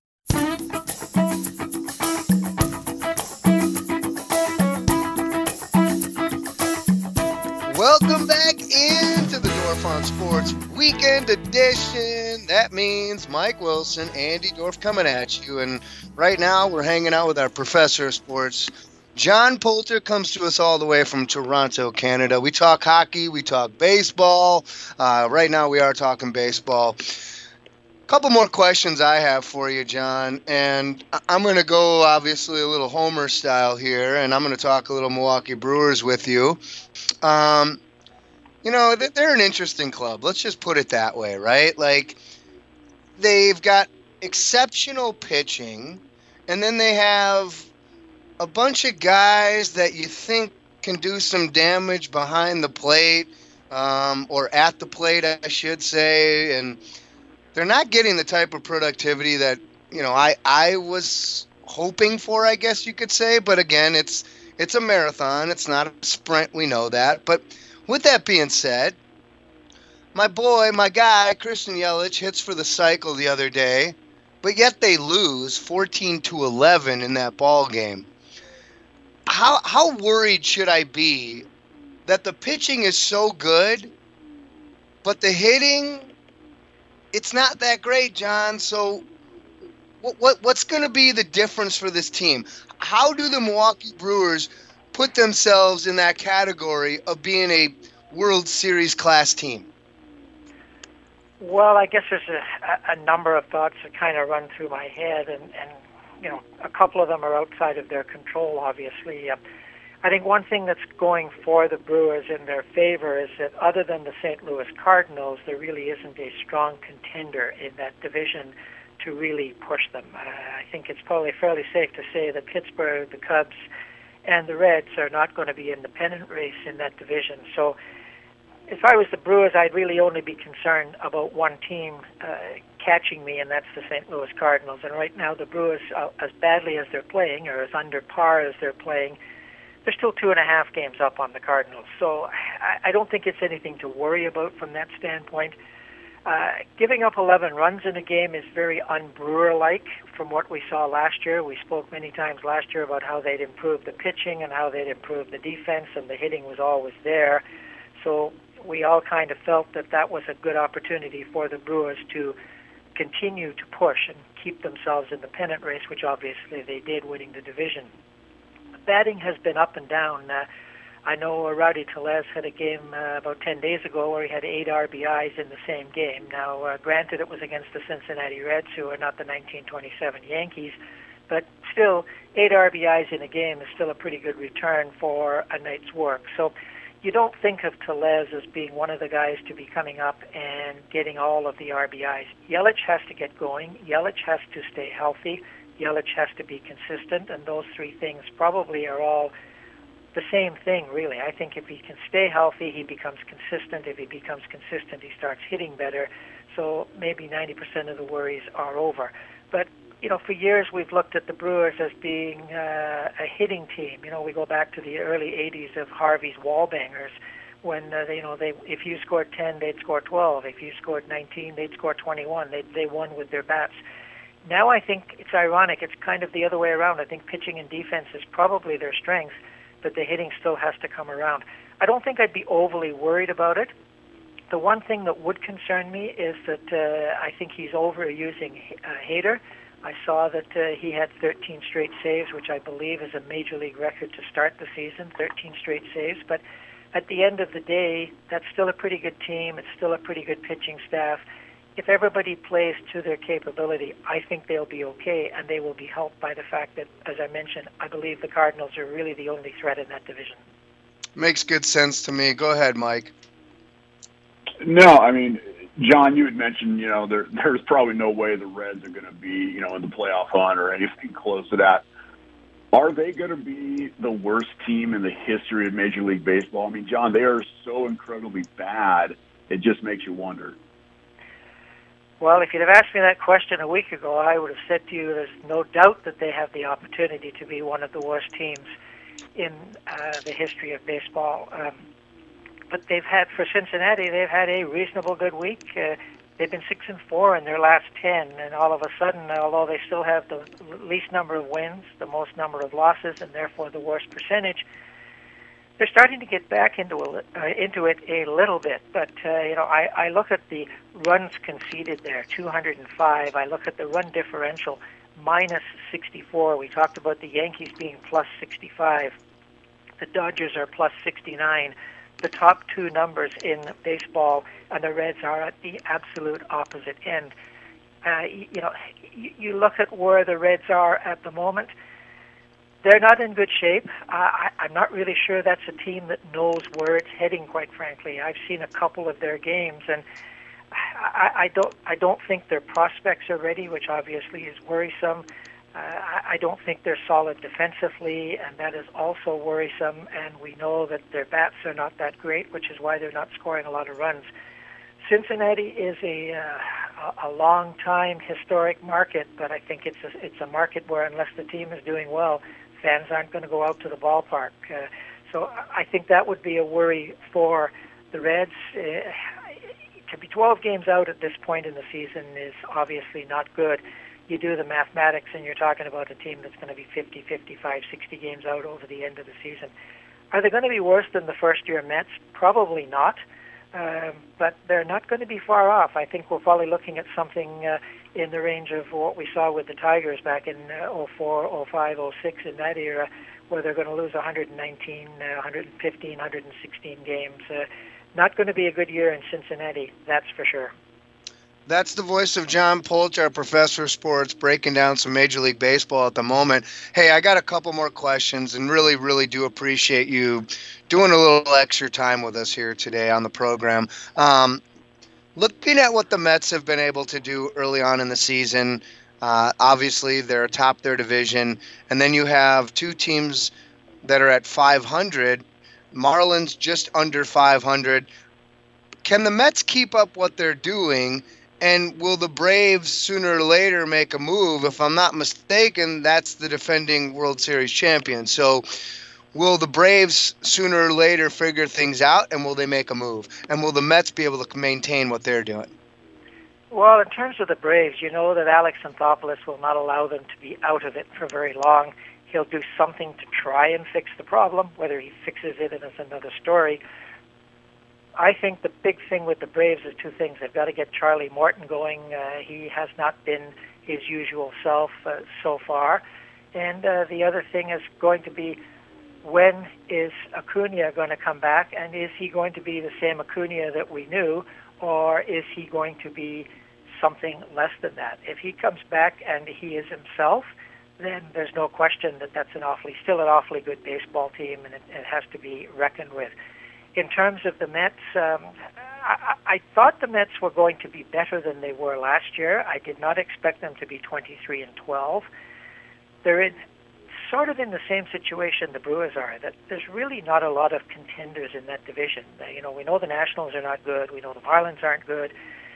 Welcome back into the Dorf on Sports Weekend Edition. That means Mike Wilson, Andy Dorf coming at you. And right now we're hanging out with our professor of sports. John Poulter comes to us all the way from Toronto, Canada. We talk hockey, we talk baseball. Uh, right now we are talking baseball. A couple more questions I have for you, John. And I'm going to go, obviously, a little Homer style here. And I'm going to talk a little Milwaukee Brewers with you. Um, you know, they're an interesting club. Let's just put it that way, right? Like, they've got exceptional pitching, and then they have a bunch of guys that you think can do some damage behind the plate, um, or at the plate, I should say, and they're not getting the type of productivity that, you know, I, I was hoping for, I guess you could say. But again, it's it's a marathon. It's not a sprint. We know that. But with that being said, my boy, my guy, Christian Yelich hits for the cycle the other day, but yet they lose fourteen to eleven in that ball game. How how worried should I be that the pitching is so good, but the hitting, it's not that great, John? So what, what what's going to be the difference for this team? How do the Milwaukee Brewers put themselves in that category of being a World Series class team? Well, I guess there's a, a number of thoughts that kind of run through my head, and, and you know, a couple of them are outside of their control, obviously. Uh, I think one thing that's going for the Brewers in their favor is that other than the Saint Louis Cardinals, there really isn't a strong contender in that division to really push them. Uh, I think it's probably fairly safe to say that Pittsburgh, the Cubs, and the Reds are not going to be in the pennant race in that division. So if I was the Brewers, I'd really only be concerned about one team uh, catching me, and that's the Saint Louis Cardinals. And right now the Brewers, uh, as badly as they're playing, or as under par as they're playing, they're still two and a half games up on the Cardinals. So I, I don't think it's anything to worry about from that standpoint. Uh, giving up eleven runs in a game is very un-Brewer-like from what we saw last year. We spoke many times last year about how they'd improved the pitching and how they'd improved the defense, and the hitting was always there. So we all kind of felt that that was a good opportunity for the Brewers to continue to push and keep themselves in the pennant race, which obviously they did, winning the division. The batting has been up and down. Uh, I know Rowdy Tellez had a game uh, about ten days ago where he had eight R B Is in the same game. Now, uh, granted, it was against the Cincinnati Reds, who are not the nineteen twenty-seven Yankees, but still, eight R B Is in a game is still a pretty good return for a night's work. So you don't think of Tellez as being one of the guys to be coming up and getting all of the R B Is. Yelich has to get going. Yelich has to stay healthy. Yelich has to be consistent, and those three things probably are all the same thing, really. I think if he can stay healthy, he becomes consistent. If he becomes consistent, he starts hitting better. So maybe ninety percent of the worries are over. But you know, for years we've looked at the Brewers as being uh, a hitting team. You know, we go back to the early eighties of Harvey's Wallbangers, when uh, they, you know, they if you scored ten, they'd score twelve. If you scored nineteen, they'd score twenty-one. They they won with their bats. Now I think it's ironic. It's kind of the other way around. I think pitching and defense is probably their strength, but the hitting still has to come around. I don't think I'd be overly worried about it. The one thing that would concern me is that uh, I think he's overusing uh, Hader. I saw that uh, he had thirteen straight saves, which I believe is a major league record to start the season, thirteen straight saves. But at the end of the day, that's still a pretty good team. It's still a pretty good pitching staff. If everybody plays to their capability, I think they'll be okay, and they will be helped by the fact that, as I mentioned, I believe the Cardinals are really the only threat in that division. Makes good sense to me. Go ahead, Mike. No, I mean, John, you had mentioned, you know, there there's probably no way the Reds are going to be, you know, in the playoff hunt or anything close to that. Are they going to be the worst team in the history of Major League Baseball? I mean, John, they are so incredibly bad, it just makes you wonder. Well, if you'd have asked me that question a week ago, I would have said to you there's no doubt that they have the opportunity to be one of the worst teams in uh, the history of baseball. Um, but they've had, for Cincinnati, they've had a reasonable good week. Uh, they've been six and four in their last ten, and all of a sudden, although they still have the least number of wins, the most number of losses, and therefore the worst percentage, they're starting to get back into a, uh, into it a little bit. But uh, you know, I, I look at the runs conceded there, two hundred five. I look at the run differential, minus sixty-four. We talked about the Yankees being plus sixty-five. The Dodgers are plus sixty-nine. The top two numbers in baseball, and the Reds are at the absolute opposite end. Uh, you, you know, you, you look at where the Reds are at the moment. They're not in good shape. Uh, I, I'm not really sure that's a team that knows where it's heading, quite frankly. I've seen a couple of their games, and I, I don't I don't think their prospects are ready, which obviously is worrisome. Uh, I, I don't think they're solid defensively, and that is also worrisome. And we know that their bats are not that great, which is why they're not scoring a lot of runs. Cincinnati is a uh, a long-time historic market, but I think it's a, it's a market where unless the team is doing well, fans aren't going to go out to the ballpark. Uh, so I think that would be a worry for the Reds. Uh, to be twelve games out at this point in the season is obviously not good. You do the mathematics, and you're talking about a team that's going to be fifty, fifty-five, sixty games out over the end of the season. Are they going to be worse than the first-year Mets? Probably not. Um, but they're not going to be far off. I think we're probably looking at something uh, in the range of what we saw with the Tigers back in uh, oh four, oh five, oh six, in that era, where they're going to lose one hundred nineteen, uh, one hundred fifteen, one hundred sixteen games. Uh, not going to be a good year in Cincinnati, that's for sure. That's the voice of John Polch, our professor of sports, breaking down some Major League Baseball at the moment. Hey, I got a couple more questions, and really, really do appreciate you doing a little extra time with us here today on the program. Um, looking at what the Mets have been able to do early on in the season, uh, obviously they're atop their division, and then you have two teams that are at five hundred. Marlins just under five hundred. Can the Mets keep up what they're doing? And will the Braves sooner or later make a move? If I'm not mistaken, that's the defending World Series champion. So will the Braves sooner or later figure things out, and will they make a move? And will the Mets be able to maintain what they're doing? Well, in terms of the Braves, you know that Alex Anthopoulos will not allow them to be out of it for very long. He'll do something to try and fix the problem. Whether he fixes it is another story. I think the big thing with the Braves is two things. They've got to get Charlie Morton going. Uh, he has not been his usual self uh, so far. And uh, the other thing is going to be, when is Acuna going to come back? And is he going to be the same Acuna that we knew? Or is he going to be something less than that? If he comes back and he is himself, then there's no question that that's an awfully, still an awfully good baseball team, and it, it has to be reckoned with. In terms of the Mets, um, I, I thought the Mets were going to be better than they were last year. I did not expect them to be twenty-three and twelve. They're in sort of in the same situation the Brewers are, that there's really not a lot of contenders in that division. You know, we know the Nationals are not good. We know the Marlins aren't good.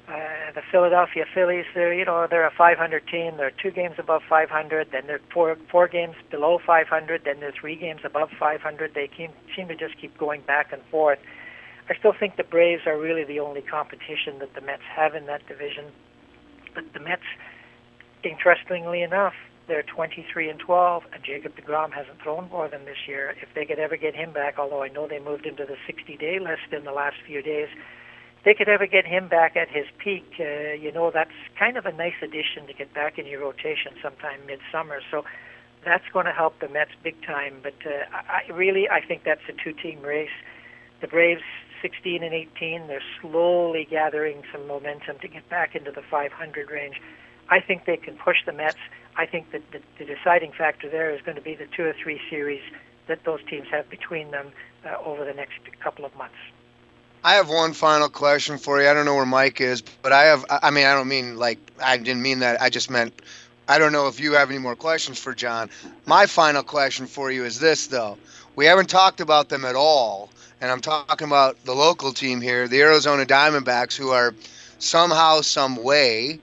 Uh, the Philadelphia Phillies, they're you know they're a five hundred team. They're two games above five hundred. Then they're four four games below five hundred. Then they're three games above five hundred. They keep, seem to just keep going back and forth. I still think the Braves are really the only competition that the Mets have in that division. But the Mets, interestingly enough, they're twenty-three and twelve, and Jacob deGrom hasn't thrown more than this year. If they could ever get him back, although I know they moved him to the sixty-day list in the last few days, if they could ever get him back at his peak, uh, you know, that's kind of a nice addition to get back in your rotation sometime midsummer. So that's going to help the Mets big time. But uh, I really, I think that's a two-team race. The Braves, sixteen and eighteen, they're slowly gathering some momentum to get back into the five hundred range. I think they can push the Mets. I think that the, the deciding factor there is going to be the two or three series that those teams have between them uh, over the next couple of months. I have one final question for you. I don't know where Mike is, but I have, I mean, I don't mean like, I didn't mean that. I just meant, I don't know if you have any more questions for John. My final question for you is this, though. We haven't talked about them at all, and I'm talking about the local team here, the Arizona Diamondbacks, who are somehow, some way,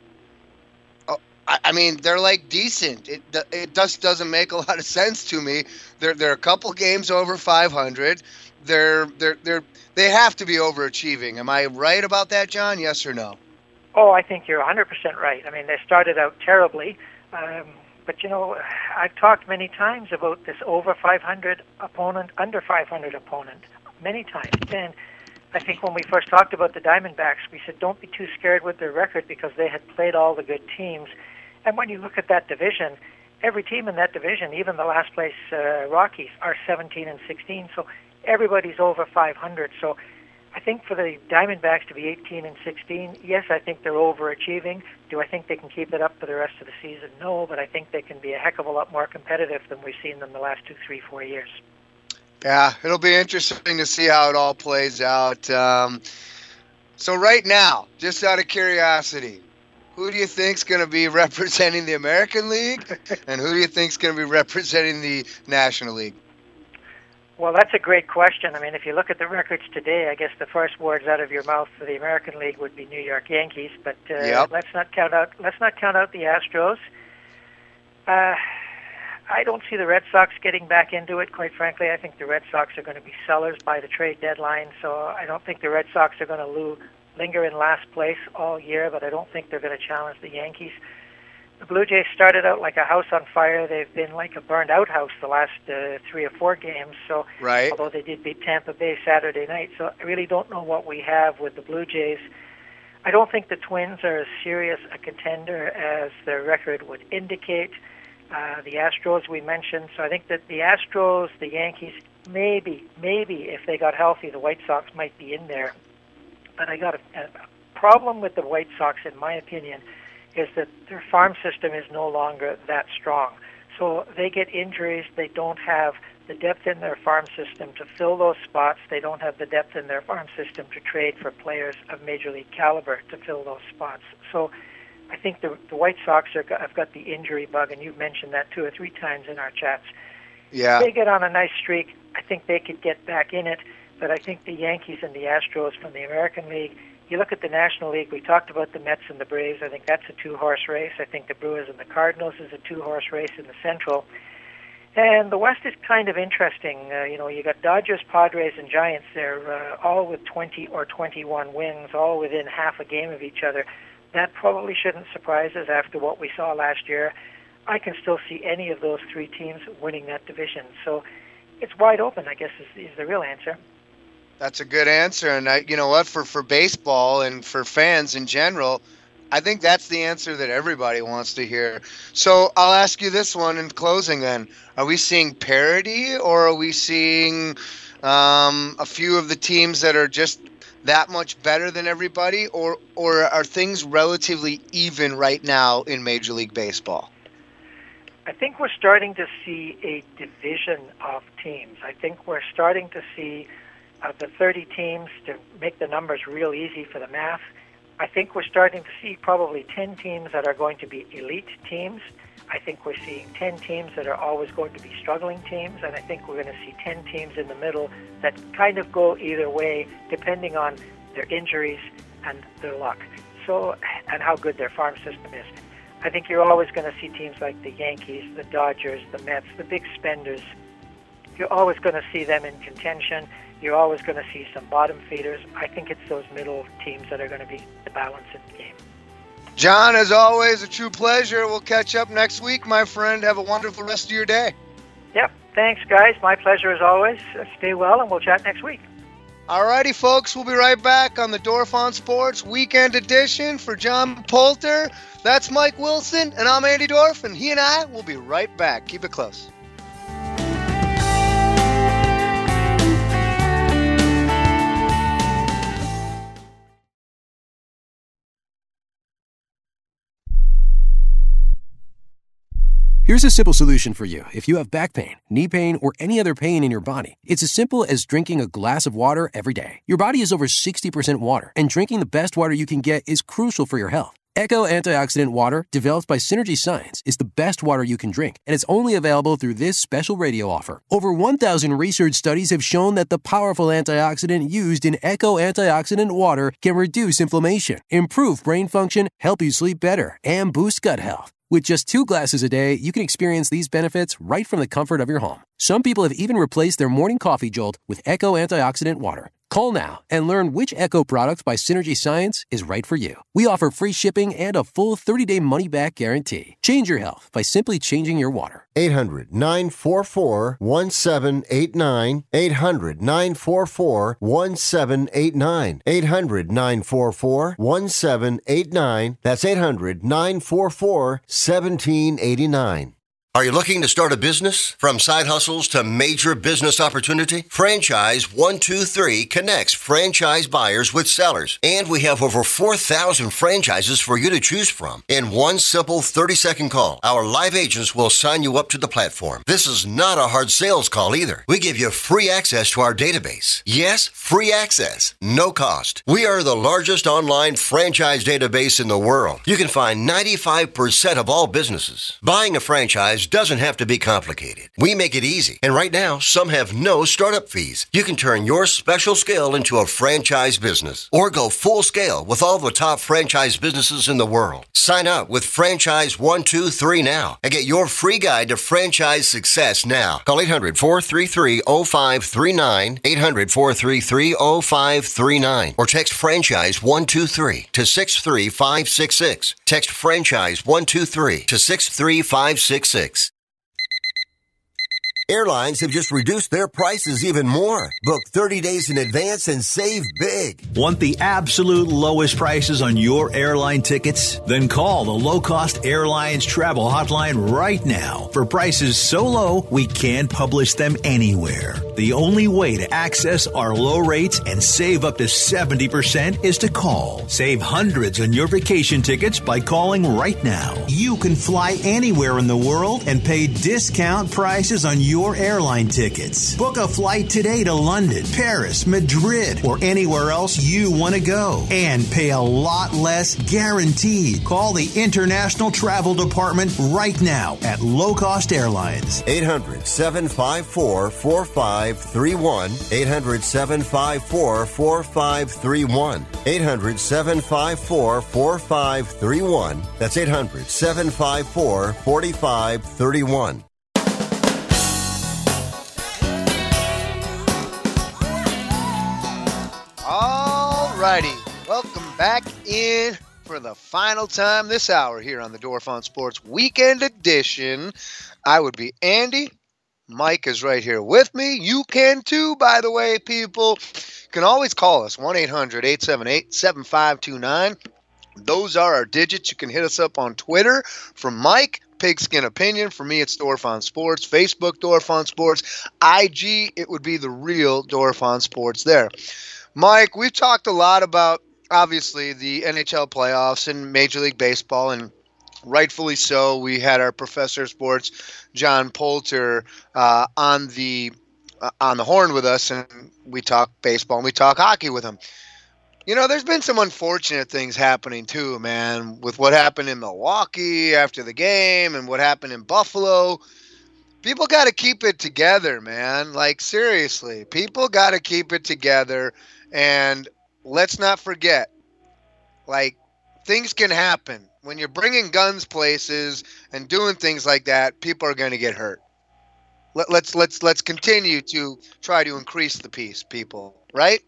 I, I mean, they're like decent. It it just doesn't make a lot of sense to me. They're they're a couple games over five hundred. They're they're they're they have to be overachieving. Am I right about that, John? Yes or no? Oh, I think you're one hundred percent right. I mean, they started out terribly, um, but you know, I've talked many times about this over five hundred opponent, under five hundred opponent, many times. And I think when we first talked about the Diamondbacks, we said don't be too scared with their record because they had played all the good teams. And when you look at that division, every team in that division, even the last place uh, Rockies, are seventeen and sixteen. So everybody's over five hundred. So I think for the Diamondbacks to be eighteen and sixteen, yes, I think they're overachieving. Do I think they can keep it up for the rest of the season? No, but I think they can be a heck of a lot more competitive than we've seen them the last two, three, four years. Yeah, it'll be interesting to see how it all plays out. Um, so right now, just out of curiosity, who do you think's going to be representing the American League, and who do you think's going to be representing the National League? Well, that's a great question. I mean, if you look at the records today, I guess the first words out of your mouth for the American League would be New York Yankees. But uh, yep. let's not count out. Let's not count out the Astros. Uh, I don't see the Red Sox getting back into it. Quite frankly, I think the Red Sox are going to be sellers by the trade deadline. So I don't think the Red Sox are going to lose. linger in last place all year, but I don't think they're going to challenge the Yankees. The Blue Jays started out like a house on fire. They've been like a burned-out house the last uh, three or four games. So, right. Although they did beat Tampa Bay Saturday night, so I really don't know what we have with the Blue Jays. I don't think the Twins are as serious a contender as their record would indicate. Uh, the Astros we mentioned, so I think that the Astros, the Yankees, maybe, maybe if they got healthy, the White Sox might be in there. But I got a, a problem with the White Sox, in my opinion, is that their farm system is no longer that strong. So they get injuries. They don't have the depth in their farm system to fill those spots. They don't have the depth in their farm system to trade for players of major league caliber to fill those spots. So I think the, the White Sox are, have got the injury bug, and you've mentioned that two or three times in our chats. Yeah. If they get on a nice streak, I think they could get back in it. But I think the Yankees and the Astros from the American League, you look at the National League, we talked about the Mets and the Braves. I think that's a two-horse race. I think the Brewers and the Cardinals is a two-horse race in the Central. And the West is kind of interesting. Uh, you know, you got Dodgers, Padres, and Giants there, uh, all with twenty or twenty-one wins, all within half a game of each other. That probably shouldn't surprise us after what we saw last year. I can still see any of those three teams winning that division. So it's wide open, I guess, is, is the real answer. That's a good answer, and I, you know what, for, for baseball and for fans in general, I think that's the answer that everybody wants to hear. So I'll ask you this one in closing then. Are we seeing parity, or are we seeing um, a few of the teams that are just that much better than everybody, or or are things relatively even right now in Major League Baseball? I think we're starting to see a division of teams. I think we're starting to see of the thirty teams, to make the numbers real easy for the math, I think we're starting to see probably ten teams that are going to be elite teams. I think we're seeing ten teams that are always going to be struggling teams, and I think we're going to see ten teams in the middle that kind of go either way, depending on their injuries and their luck. also, and how good their farm system is. I think you're always going to see teams like the Yankees, the Dodgers, the Mets, the big spenders. You're always going to see them in contention. You're always going to see some bottom feeders. I think it's those middle teams that are going to be the balance in the game. John, as always, a true pleasure. We'll catch up next week, my friend. Have a wonderful rest of your day. Yep. Thanks, guys. My pleasure as always. Stay well, and we'll chat next week. All righty, folks. We'll be right back on the Dorfon Sports Weekend Edition. For John Poulter, that's Mike Wilson, and I'm Andy Dorf, and he and I will be right back. Keep it close. Here's a simple solution for you if you have back pain, knee pain, or any other pain in your body. It's as simple as drinking a glass of water every day. Your body is over sixty percent water, and drinking the best water you can get is crucial for your health. Echo Antioxidant Water, developed by Synergy Science, is the best water you can drink, and it's only available through this special radio offer. Over one thousand research studies have shown that the powerful antioxidant used in Echo Antioxidant Water can reduce inflammation, improve brain function, help you sleep better, and boost gut health. With just two glasses a day, you can experience these benefits right from the comfort of your home. Some people have even replaced their morning coffee jolt with Echo Antioxidant Water. Call now and learn which Echo product by Synergy Science is right for you. We offer free shipping and a full thirty-day money-back guarantee. Change your health by simply changing your water. eight hundred nine four four one seven eight nine. eight hundred nine four four one seven eight nine. eight hundred nine four four one seven eight nine. That's eight hundred nine four four one seven eight nine. Are you looking to start a business? From side hustles to major business opportunity? Franchise one two three connects franchise buyers with sellers. And we have over four thousand franchises for you to choose from. In one simple thirty-second call, our live agents will sign you up to the platform. This is not a hard sales call either. We give you free access to our database. Yes, free access. No cost. We are the largest online franchise database in the world. You can find ninety-five percent of all businesses. Buying a franchise doesn't have to be complicated. We make it easy. And right now, some have no startup fees. You can turn your special skill into a franchise business or go full scale with all the top franchise businesses in the world. Sign up with Franchise one two three now and get your free guide to franchise success now. Call eight hundred four three three oh five three nine, eight hundred four three three oh five three nine, or text Franchise one two three to six three five six six. Text Franchise one two three to six three five six six. Airlines have just reduced their prices even more. Book thirty days in advance and save big. Want the absolute lowest prices on your airline tickets? Then call the Low Cost Airlines Travel Hotline right now. For prices so low, we can't publish them anywhere. The only way to access our low rates and save up to seventy percent is to call. Save hundreds on your vacation tickets by calling right now. You can fly anywhere in the world and pay discount prices on your Your airline tickets. Book a flight today to London, Paris, Madrid, or anywhere else you want to go and pay a lot less guaranteed. Call the International Travel Department right now at Low Cost Airlines. eight hundred seven five four four five three one. eight hundred seven five four four five three one. eight hundred seven five four four five three one. That's eight hundred seven five four four five three one. Alrighty, welcome back in for the final time this hour here on the Dorfon Sports Weekend Edition. I would be Andy. Mike is right here with me. You can too, by the way, people. You can always call us, one eight hundred eight seven eight seven five two nine. Those are our digits. You can hit us up on Twitter. From Mike, Pigskin Opinion. For me, it's Dorfon Sports. Facebook, Dorfon Sports. I G, it would be the real Dorfon Sports there. Mike, we've talked a lot about, obviously, the N H L playoffs and Major League Baseball, and rightfully so. We had our professor of sports, John Poulter, uh, on the uh, on the horn with us, and we talk baseball and we talk hockey with him. You know, there's been some unfortunate things happening too, man, with what happened in Milwaukee after the game and what happened in Buffalo. People got to keep it together, man. Like, seriously, people got to keep it together. And let's not forget, like, things can happen. When you're bringing guns places and doing things like that, people are going to get hurt. Let, let's let's let's continue to try to increase the peace, people. Right?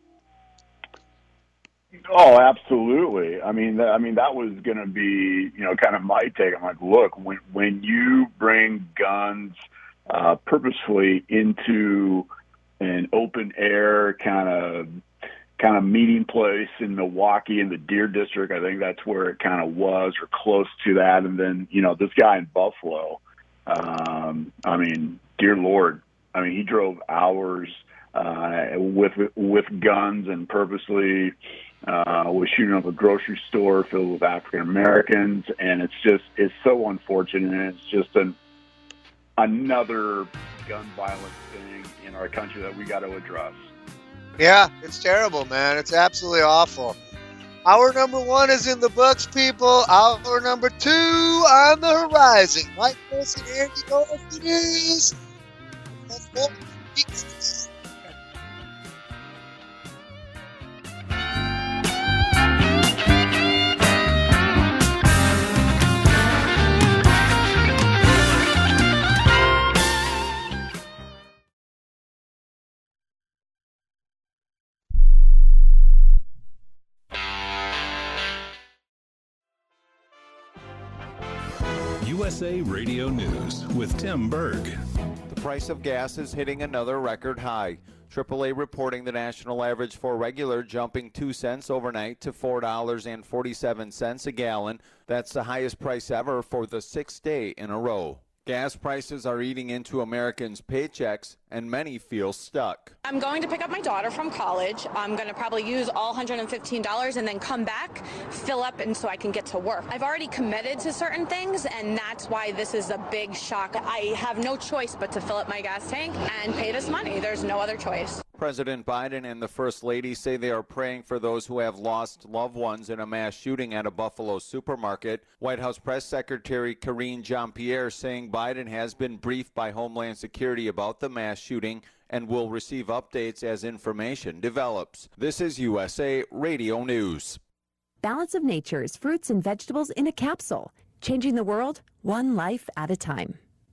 Oh, absolutely. I mean, th- I mean that was going to be, you know, kind of my take. I'm like, look, when when you bring guns uh, purposefully into an open air kind of kind of meeting place in Milwaukee in the Deer District, I think that's where it kind of was, or close to that. And then, you know, this guy in Buffalo, um, I mean, dear Lord, I mean, he drove hours uh, with with guns and purposely uh, was shooting up a grocery store filled with African Americans, and it's just it's so unfortunate. And it's just an another gun violence thing in our country that we got to address. Yeah, it's terrible, man. It's absolutely awful. Hour number one is in the books, people. Hour number two on the horizon. Mike Wilson, Andy Gold, it is. That's all. U S A Radio News with Tim Berg. The price of gas is hitting another record high. triple A reporting the national average for regular jumping two cents overnight to four dollars and forty-seven cents a gallon. That's the highest price ever for the sixth day in a row. Gas prices are eating into Americans' paychecks, and many feel stuck. I'm going to pick up my daughter from college. I'm going to probably use all one hundred fifteen dollars and then come back, fill up, and so I can get to work. I've already committed to certain things, and that's why this is a big shock. I have no choice but to fill up my gas tank and pay this money. There's no other choice. President Biden and the First Lady say they are praying for those who have lost loved ones in a mass shooting at a Buffalo supermarket. White House Press Secretary Karine Jean-Pierre saying Biden has been briefed by Homeland Security about the mass shooting and will receive updates as information develops. This is U S A Radio News. Balance of Nature's fruits and vegetables in a capsule, changing the world one life at a time.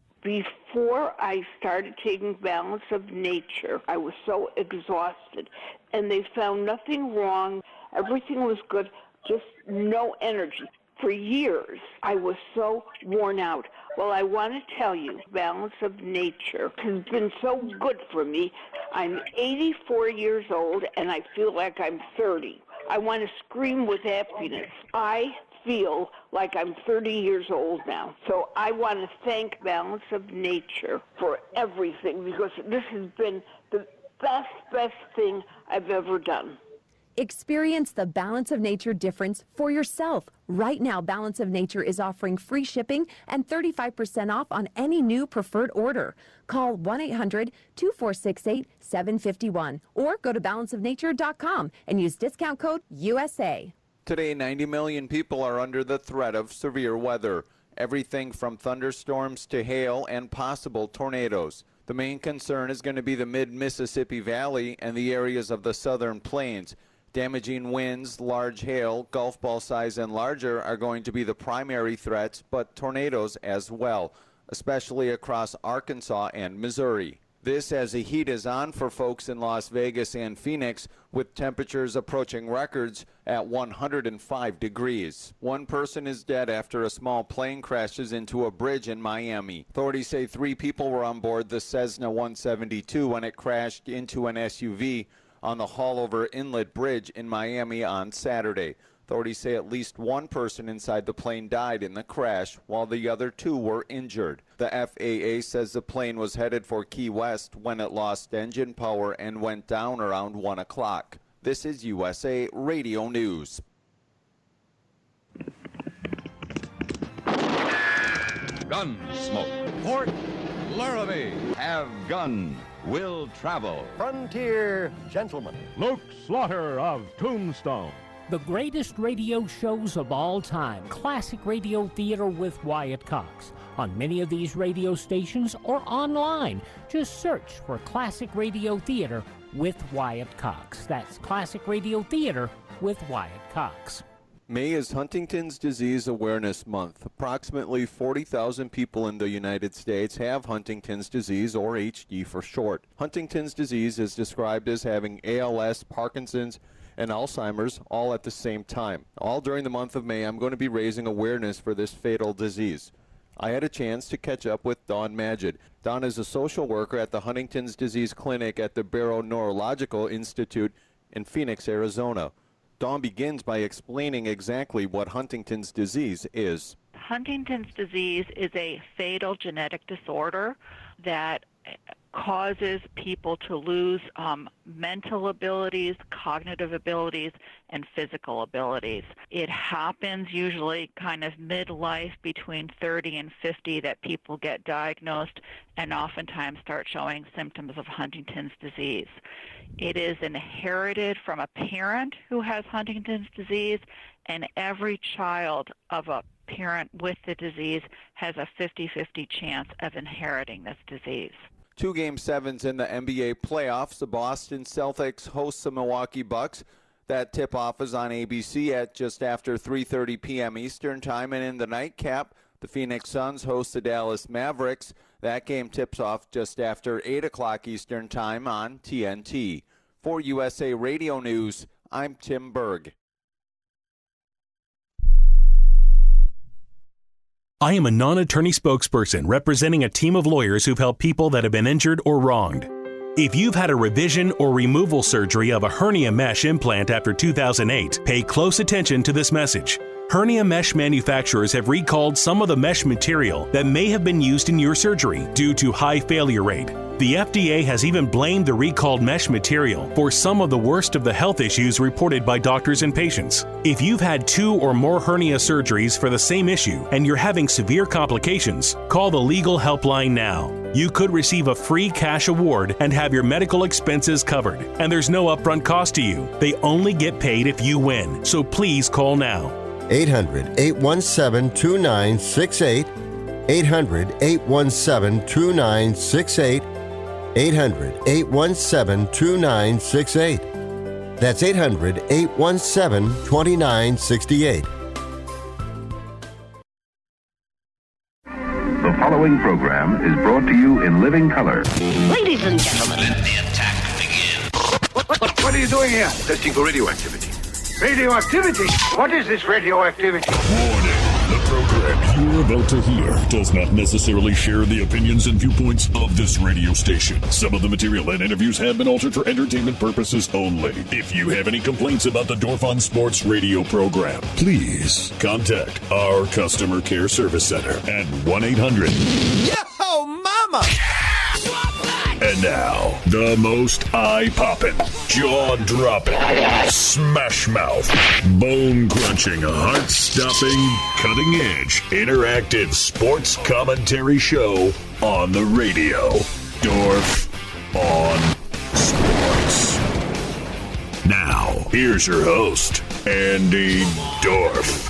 Before I started taking Balance of Nature, I was so exhausted, and they found nothing wrong. Everything was good, just no energy. For years, I was so worn out. Well, I want to tell you, Balance of Nature has been so good for me. I'm eighty-four years old, and I feel like I'm thirty. I want to scream with happiness. I feel like I'm thirty years old now. So I want to thank Balance of Nature for everything, because this has been the best, best thing I've ever done. Experience the Balance of Nature difference for yourself. Right now, Balance of Nature is offering free shipping and thirty-five percent off on any new preferred order. Call one eight hundred two four six eight seven five one or go to balance of nature dot com and use discount code U S A. Today, ninety million people are under the threat of severe weather. Everything from thunderstorms to hail and possible tornadoes. The main concern is going to be the mid-Mississippi Valley and the areas of the southern plains. Damaging winds, large hail, golf ball size and larger are going to be the primary threats, but tornadoes as well, especially across Arkansas and Missouri. This as the heat is on for folks in Las Vegas and Phoenix, with temperatures approaching records at one hundred five degrees. One person is dead after a small plane crashes into a bridge in Miami. Authorities say three people were on board the Cessna one seventy-two when it crashed into an S U V on the Haulover Inlet Bridge in Miami on Saturday. Authorities say at least one person inside the plane died in the crash, while the other two were injured. The F A A says the plane was headed for Key West when it lost engine power and went down around one o'clock. This is U S A Radio News. Gunsmoke. Fort Laramie. Have gun. Will travel. Frontier Gentleman. Luke Slaughter of Tombstone. The greatest radio shows of all time. Classic Radio Theater with Wyatt Cox. On many of these radio stations or online. Just search for Classic Radio Theater with Wyatt Cox. That's Classic Radio Theater with Wyatt Cox. May is Huntington's Disease Awareness Month. Approximately forty thousand people in the United States have Huntington's disease, or H D for short. Huntington's disease is described as having A L S, Parkinson's, and Alzheimer's all at the same time. All during the month of May, I'm going to be raising awareness for this fatal disease. I had a chance to catch up with Dawn Magid. Dawn is a social worker at the Huntington's Disease Clinic at the Barrow Neurological Institute in Phoenix, Arizona. Dawn begins by explaining exactly what Huntington's disease is. Huntington's disease is a fatal genetic disorder that causes people to lose um, mental abilities, cognitive abilities, and physical abilities. It happens usually kind of midlife between thirty and fifty that people get diagnosed and oftentimes start showing symptoms of Huntington's disease. It is inherited from a parent who has Huntington's disease, and every child of a parent with the disease has a fifty-fifty chance of inheriting this disease. Two Game sevens in the N B A playoffs. The Boston Celtics host the Milwaukee Bucks. That tip-off is on A B C at just after three thirty p.m. Eastern Time. And in the nightcap, the Phoenix Suns host the Dallas Mavericks. That game tips off just after eight o'clock Eastern Time on T N T. For U S A Radio News, I'm Tim Berg. I am a non-attorney spokesperson representing a team of lawyers who've helped people that have been injured or wronged. If you've had a revision or removal surgery of a hernia mesh implant after two thousand eight, pay close attention to this message. Hernia mesh manufacturers have recalled some of the mesh material that may have been used in your surgery due to high failure rate. The F D A has even blamed the recalled mesh material for some of the worst of the health issues reported by doctors and patients. If you've had two or more hernia surgeries for the same issue and you're having severe complications, call the legal helpline now. You could receive a free cash award and have your medical expenses covered. And there's no upfront cost to you. They only get paid if you win. So please call now. eight hundred, eight one seven, two nine six eight. eight hundred, eight one seven, two nine six eight. eight hundred, eight one seven, two nine six eight. That's eight hundred, eight one seven, two nine six eight. The following program is brought to you in living color. Ladies and gentlemen, let the attack begin. What, what, what are you doing here? Testing for radioactivity. Radioactivity? What is this radioactivity? Warning. The program you're about to hear does not necessarily share the opinions and viewpoints of this radio station. Some of the material and interviews have been altered for entertainment purposes only. If you have any complaints about the Dorf on Sports radio program, please contact our customer care service center at one eight hundred. Yo, mama! And now, the most eye-popping, jaw-dropping, smash-mouth, bone-crunching, heart-stopping, cutting-edge, interactive sports commentary show on the radio. Dorf on Sports. Now, here's your host, Andy Dorf.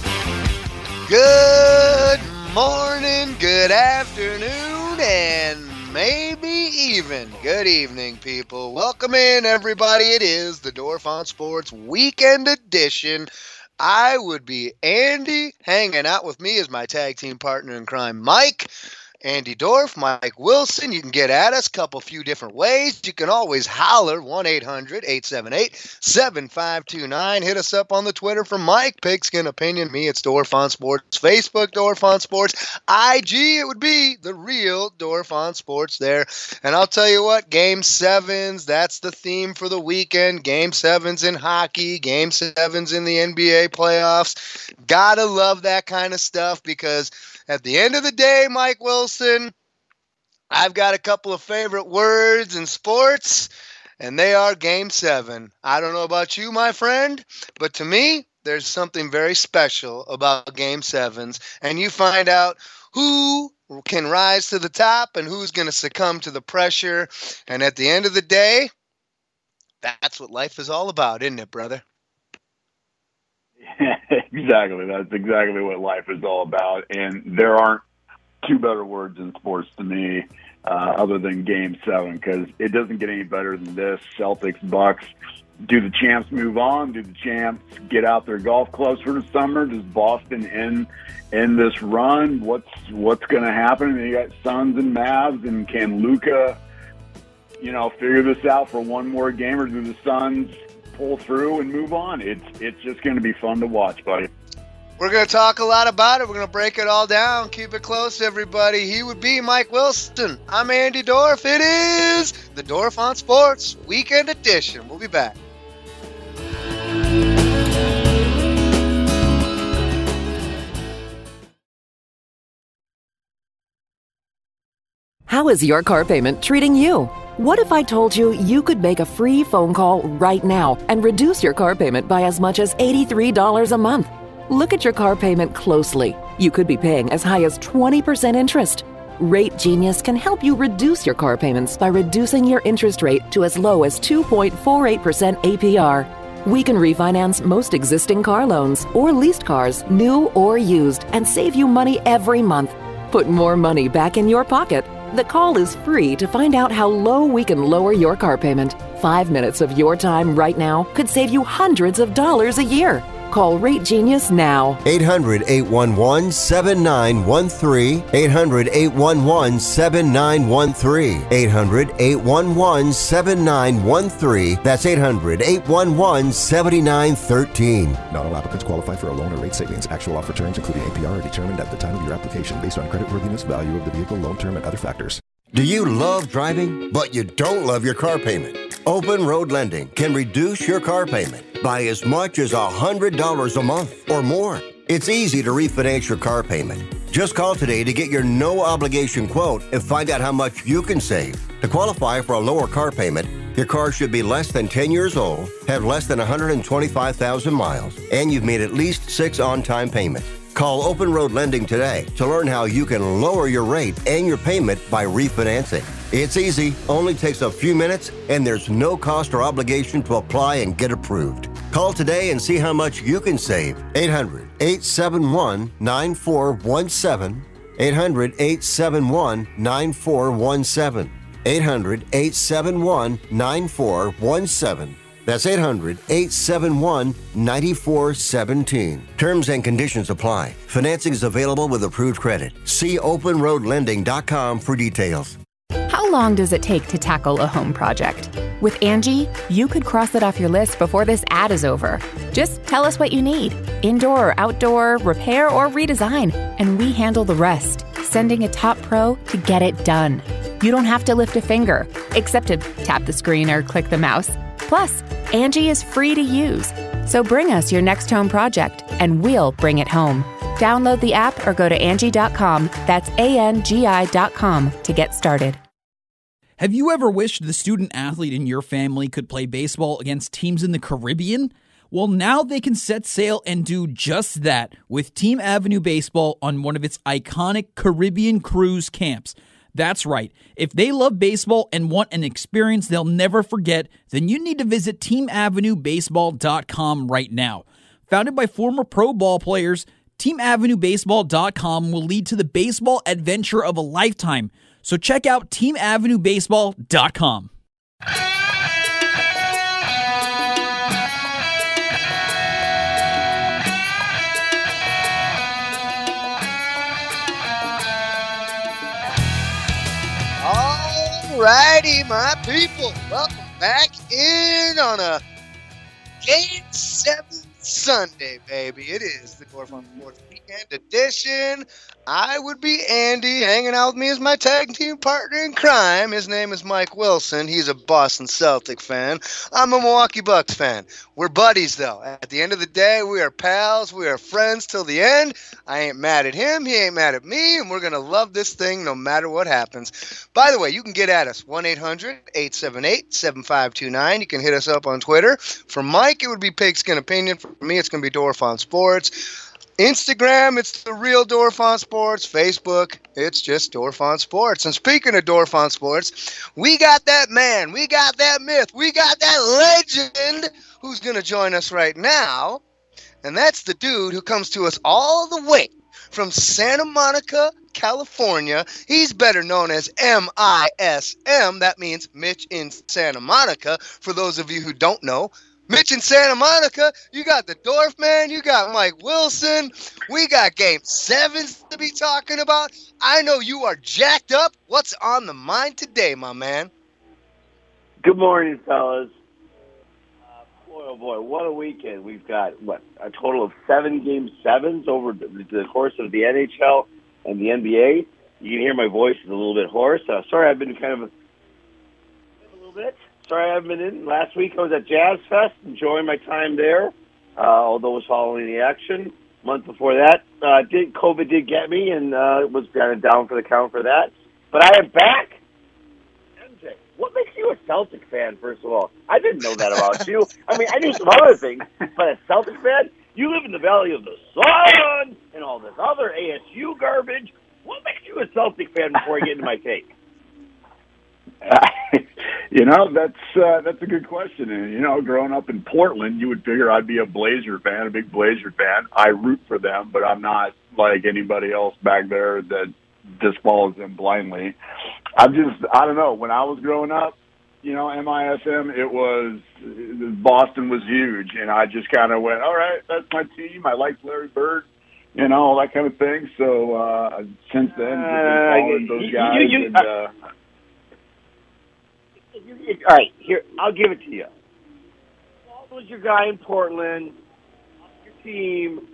Good morning, good afternoon, and maybe even good evening, people. Welcome in, everybody. It is the Dorf on Sports Weekend Edition. I would be Andy. Hanging out with me is my tag team partner in crime, Mike. Andy Dorf, Mike Wilson. You can get at us a couple few different ways. You can always holler one eight hundred, eight seven eight, seven five two nine. Hit us up on the Twitter for Mike, Pigskin Opinion. Me, it's Dorf on Sports. Facebook, Dorf on Sports. I G, it would be the real Dorf on Sports there. And I'll tell you what, Game Sevens, that's the theme for the weekend. Game Sevens in hockey, Game Sevens in the N B A playoffs. Gotta love that kind of stuff because at the end of the day, Mike Wilson, I've got a couple of favorite words in sports, and they are Game seven. I don't know about you, my friend, but to me, there's something very special about Game sevens, and you find out who can rise to the top and who's going to succumb to the pressure, and at the end of the day, that's what life is all about, isn't it, brother? Exactly. That's exactly what life is all about. And there aren't two better words in sports to me uh, other than Game seven, because it doesn't get any better than this. Celtics, Bucks, do the champs move on? Do the champs get out their golf clubs for the summer? Does Boston end in this run? What's what's going to happen? And you got Suns and Mavs, and can Luka, you know, figure this out for one more game, or do the Suns pull through and move on? It's it's just going to be fun to watch, buddy. We're going to talk a lot about it. We're going to break it all down. Keep it close, everybody. He would be Mike Wilson. I'm Andy Dorff. It is the Dorff on Sports Weekend Edition. We'll be back. How is your car payment treating you? What if I told you you could make a free phone call right now and reduce your car payment by as much as eighty-three dollars a month? Look at your car payment closely. You could be paying as high as twenty percent interest. Rate Genius can help you reduce your car payments by reducing your interest rate to as low as two point four eight percent A P R. We can refinance most existing car loans or leased cars, new or used, and save you money every month. Put more money back in your pocket. The call is free to find out how low we can lower your car payment. Five minutes of your time right now could save you hundreds of dollars a year. Call Rate Genius now. eight hundred, eight one one, seven nine one three. eight hundred, eight one one, seven nine one three. eight hundred, eight one one, seven nine one three. That's eight hundred, eight one one, seven nine one three. Not all applicants qualify for a loan or rate savings. Actual offer terms, including A P R, are determined at the time of your application based on creditworthiness, value of the vehicle, loan term, and other factors. Do you love driving, but you don't love your car payment? Open Road Lending can reduce your car payment by as much as one hundred dollars a month or more. It's easy to refinance your car payment. Just call today to get your no-obligation quote and find out how much you can save. To qualify for a lower car payment, your car should be less than ten years old, have less than one hundred twenty-five thousand miles, and you've made at least six on-time payments. Call Open Road Lending today to learn how you can lower your rate and your payment by refinancing. It's easy, only takes a few minutes, and there's no cost or obligation to apply and get approved. Call today and see how much you can save. eight hundred, eight seven one, nine four one seven. eight hundred, eight seven one, nine four one seven. eight hundred, eight seven one, nine four one seven. That's eight hundred, eight seven one, nine four one seven. Terms and conditions apply. Financing is available with approved credit. See open road lending dot com for details. How long does it take to tackle a home project? With Angie, you could cross it off your list before this ad is over. Just tell us what you need, indoor or outdoor, repair or redesign, and we handle the rest, sending a top pro to get it done. You don't have to lift a finger, except to tap the screen or click the mouse. Plus, Angie is free to use. So bring us your next home project, and we'll bring it home. Download the app or go to Angie dot com. That's A N G I dot com to get started. Have you ever wished the student athlete in your family could play baseball against teams in the Caribbean? Well, now they can set sail and do just that with Team Avenue Baseball on one of its iconic Caribbean cruise camps. That's right. If they love baseball and want an experience they'll never forget, then you need to visit team avenue baseball dot com right now. Founded by former pro ball players, team avenue baseball dot com will lead to the baseball adventure of a lifetime. So check out team avenue baseball dot com. Alrighty, my people, welcome back in on a Game seven Sunday, baby. It is the Dorff on Sports Weekend Edition. I would be Andy. Hanging out with me is my tag team partner in crime. His name is Mike Wilson. He's a Boston Celtic fan. I'm a Milwaukee Bucks fan. We're buddies, though. At the end of the day, we are pals. We are friends till the end. I ain't mad at him. He ain't mad at me. And we're going to love this thing no matter what happens. By the way, you can get at us. one eight hundred, eight seven eight, seven five two nine. You can hit us up on Twitter. For Mike, it would be Pigskin Opinion. For me, it's going to be Dorff on Sports. Instagram, it's the real Dorff on Sports. Facebook, it's just Dorff on Sports. And speaking of Dorff on Sports, we got that man, we got that myth, we got that legend who's going to join us right now. And that's the dude who comes to us all the way from Santa Monica, California. He's better known as M I S M. That means Mitch in Santa Monica. For those of you who don't know, Mitch in Santa Monica. You got the Dorf Man. You got Mike Wilson. We got Game Sevens to be talking about. I know you are jacked up. What's on the mind today, my man? Good morning, fellas. Uh, boy, oh boy, what a weekend. We've got, what, a total of seven Game sevens over the, the course of the N H L and the N B A. You can hear my voice is a little bit hoarse. Uh, sorry, I've been kind of a, a little bit. Sorry, I haven't been in. Last week I was at Jazz Fest, enjoying my time there, uh, although I was following the action. A month before that, uh, did COVID did get me, and uh, was kind of down for the count for that. But I am back. M J, what makes you a Celtic fan, first of all? I didn't know that about you. I mean, I knew some other things, but a Celtic fan? You live in the Valley of the Sun and all this other A S U garbage. What makes you a Celtic fan before I get into my take? You know, that's uh, that's a good question. And, you know, growing up in Portland, you would figure I'd be a Blazer fan, a big Blazer fan. I root for them, but I'm not like anybody else back there that just follows them blindly. I'm just, I don't know. When I was growing up, you know, M I S M, it was, Boston was huge. And I just kind of went, all right, that's my team. I liked Larry Bird, you know, all that kind of thing. So uh, since then, I've been following those guys. You, you, and, uh, All right, here, I'll give it to you. Paul was your guy in Portland, your team,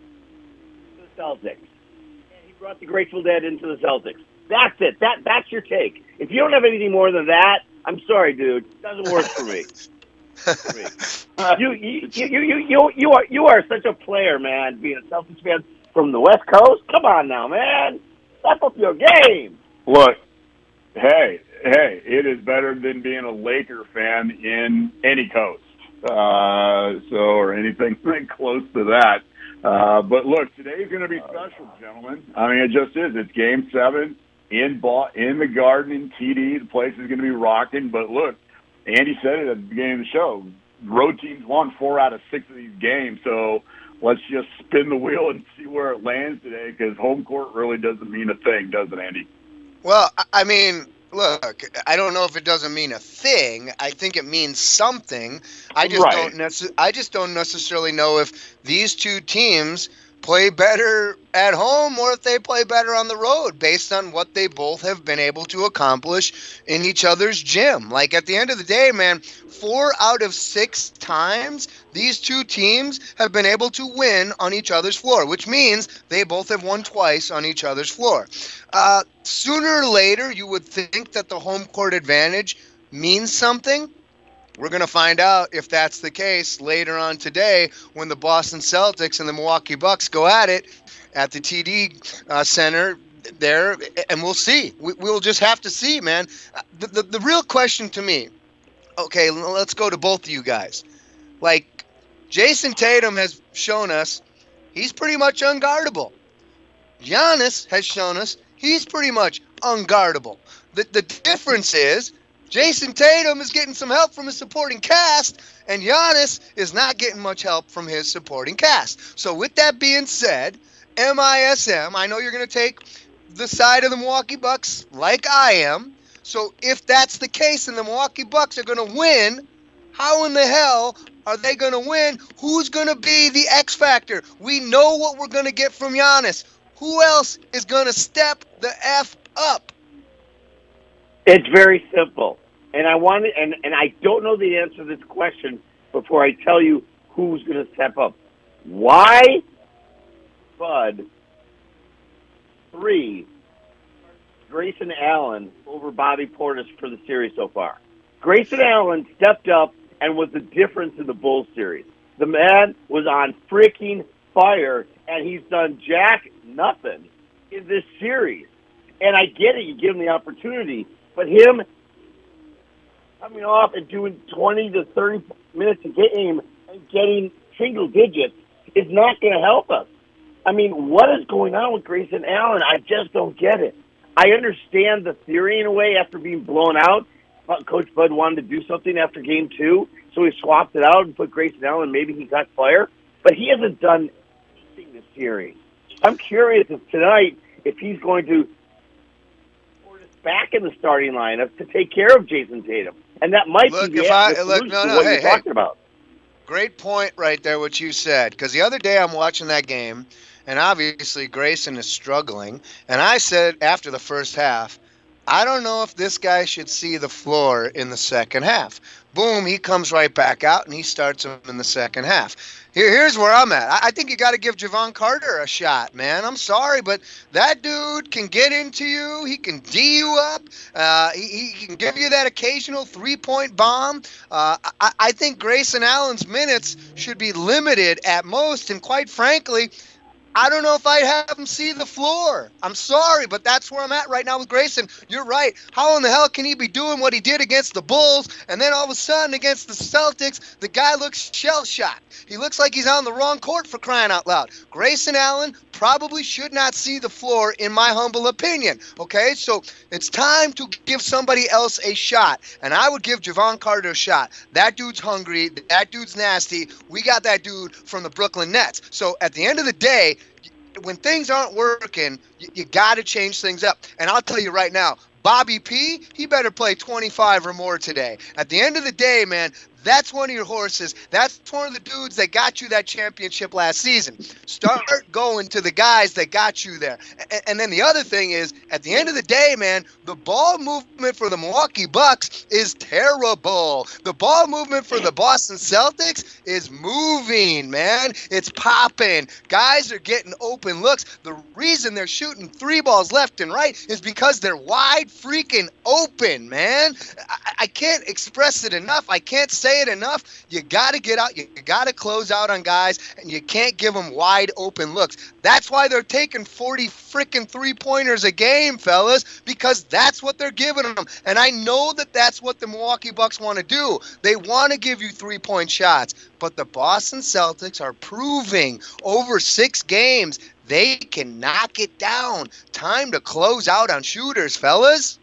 the Celtics. And he brought the Grateful Dead into the Celtics. That's it. That That's your take. If you don't have anything more than that, I'm sorry, dude. It doesn't work for me. for me. Uh, you, you, you, you, you, you, are, you are such a player, man, being a Celtics fan from the West Coast. Come on now, man. Step up your game. Look, hey, hey, it is better than being a Laker fan in any coast, uh, so or anything close to that. Uh, but look, today's going to be special, gentlemen. I mean, it just is. It's Game Seven in ba- in the Garden in T D. The place is going to be rocking. But look, Andy said it at the beginning of the show. Road teams won four out of six of these games, so let's just spin the wheel and see where it lands today. Because home court really doesn't mean a thing, does it, Andy? Well, I mean, look, I don't know if it doesn't mean a thing. I think it means something. I just Right. don't necess- I just don't necessarily know if these two teams play better at home or if they play better on the road based on what they both have been able to accomplish in each other's gym. Like, at the end of the day, man, four out of six times these two teams have been able to win on each other's floor, which means they both have won twice on each other's floor. Uh, sooner or later, you would think that the home court advantage means something. We're going to find out if that's the case later on today when the Boston Celtics and the Milwaukee Bucks go at it at the T D uh, Center there, and we'll see. We, we'll just have to see, man. The, the, the real question to me, okay, let's go to both of you guys. Like, Jason Tatum has shown us he's pretty much unguardable. Giannis has shown us he's pretty much unguardable. The, the difference is Jason Tatum is getting some help from his supporting cast, and Giannis is not getting much help from his supporting cast. So with that being said, M I S M, I know you're going to take the side of the Milwaukee Bucks like I am. So if that's the case and the Milwaukee Bucks are going to win, how in the hell are they going to win? Who's going to be the X factor? We know what we're going to get from Giannis. Who else is going to step the F up? It's very simple. And I want to, and, and I don't know the answer to this question before I tell you who's going to step up. Why Bud three Grayson Allen over Bobby Portis for the series so far? Grayson Allen stepped up and was the difference in the Bulls series. The man was on freaking fire, and he's done jack nothing in this series. And I get it, you give him the opportunity, but him coming off and doing twenty to thirty minutes a game and getting single digits is not going to help us. I mean, what is going on with Grayson Allen? I just don't get it. I understand the theory in a way after being blown out. Coach Bud wanted to do something after game two, so he swapped it out and put Grayson Allen. Maybe he got fire, but he hasn't done anything this series. I'm curious if tonight if he's going to put us back in the starting lineup to take care of Jason Tatum. And that might look, be the, if I, the look, solution no, to no, what hey, you're hey. talking about. Great point right there, what you said. Because the other day I'm watching that game, and obviously Grayson is struggling. And I said after the first half, I don't know if this guy should see the floor in the second half. Boom, he comes right back out, and he starts him in the second half. Here, here's where I'm at. I, I think you got to give Javon Carter a shot, man. I'm sorry, but that dude can get into you. He can D you up. Uh, he, he can give you that occasional three-point bomb. Uh, I, I think Grayson Allen's minutes should be limited at most, and quite frankly, I don't know if I'd have him see the floor. I'm sorry, but that's where I'm at right now with Grayson. You're right. How in the hell can he be doing what he did against the Bulls, and then all of a sudden against the Celtics, the guy looks shell-shocked. He looks like he's on the wrong court, for crying out loud. Grayson Allen probably should not see the floor, in my humble opinion. Okay, so it's time to give somebody else a shot, and I would give Javon Carter a shot. That dude's hungry. That dude's nasty. We got that dude from the Brooklyn Nets. So at the end of the day, when things aren't working, you, you got to change things up. And I'll tell you right now, Bobby P, he better play twenty-five or more today. At the end of the day, man, that's one of your horses. That's one of the dudes that got you that championship last season. Start going to the guys that got you there. And, and then the other thing is, at the end of the day, man, the ball movement for the Milwaukee Bucks is terrible. The ball movement for the Boston Celtics is moving, man. It's popping. Guys are getting open looks. The reason they're shooting three balls left and right is because they're wide freaking open, man. I, I can't express it enough. I can't say it enough. You got to get out. You got to close out on guys, and you can't give them wide open looks. That's why they're taking forty freaking three-pointers a game, fellas, because that's what they're giving them. And I know that that's what the Milwaukee Bucks want to do. They want to give you three-point shots, but the Boston Celtics are proving over six games they can knock it down. Time to close out on shooters, fellas.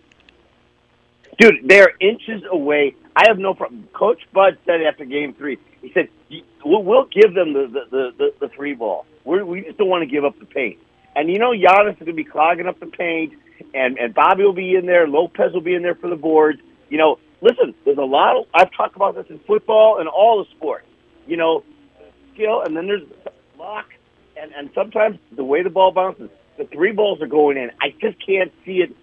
Dude, they're inches away. I have no problem. Coach Bud said after game three, he said, we'll, we'll give them the, the, the, the three ball. We're, we just don't want to give up the paint. And, you know, Giannis is going to be clogging up the paint, and, and Bobby will be in there. Lopez will be in there for the boards. You know, listen, there's a lot of – I've talked about this in football and all the sports. You know, skill, and then there's luck, and, and sometimes the way the ball bounces, the three balls are going in. I just can't see it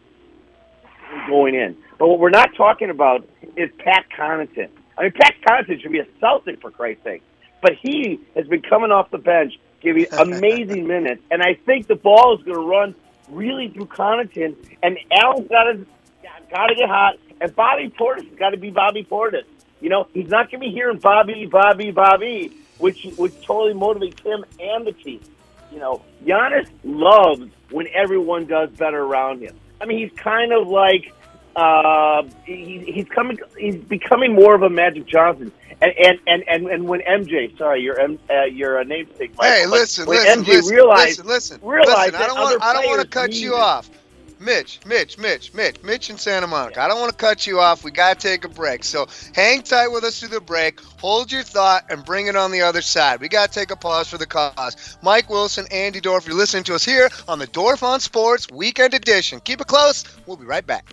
going in. But what we're not talking about is Pat Connaughton. I mean, Pat Connaughton should be a Celtic, for Christ's sake. But he has been coming off the bench, giving amazing minutes. And I think the ball is going to run really through Connaughton. And Allen's got to got to get hot. And Bobby Portis has got to be Bobby Portis. You know, he's not going to be hearing Bobby, Bobby, Bobby, which, which totally motivates him and the team. You know, Giannis loves when everyone does better around him. I mean, he's kind of like uh, he, he's coming. He's becoming more of a Magic Johnson. And and, and, and, and when M J, sorry, your uh, your namesake. Michael, hey, listen, when listen, M J listen, realized, listen, listen, realized listen. I don't want. I don't want to cut you it. off. Mitch, Mitch, Mitch, Mitch, Mitch in Santa Monica. I don't want to cut you off. We got to take a break. So hang tight with us through the break. Hold your thought and bring it on the other side. We got to take a pause for the cause. Mike Wilson, Andy Dorf, you're listening to us here on the Dorf on Sports Weekend Edition. Keep it close. We'll be right back.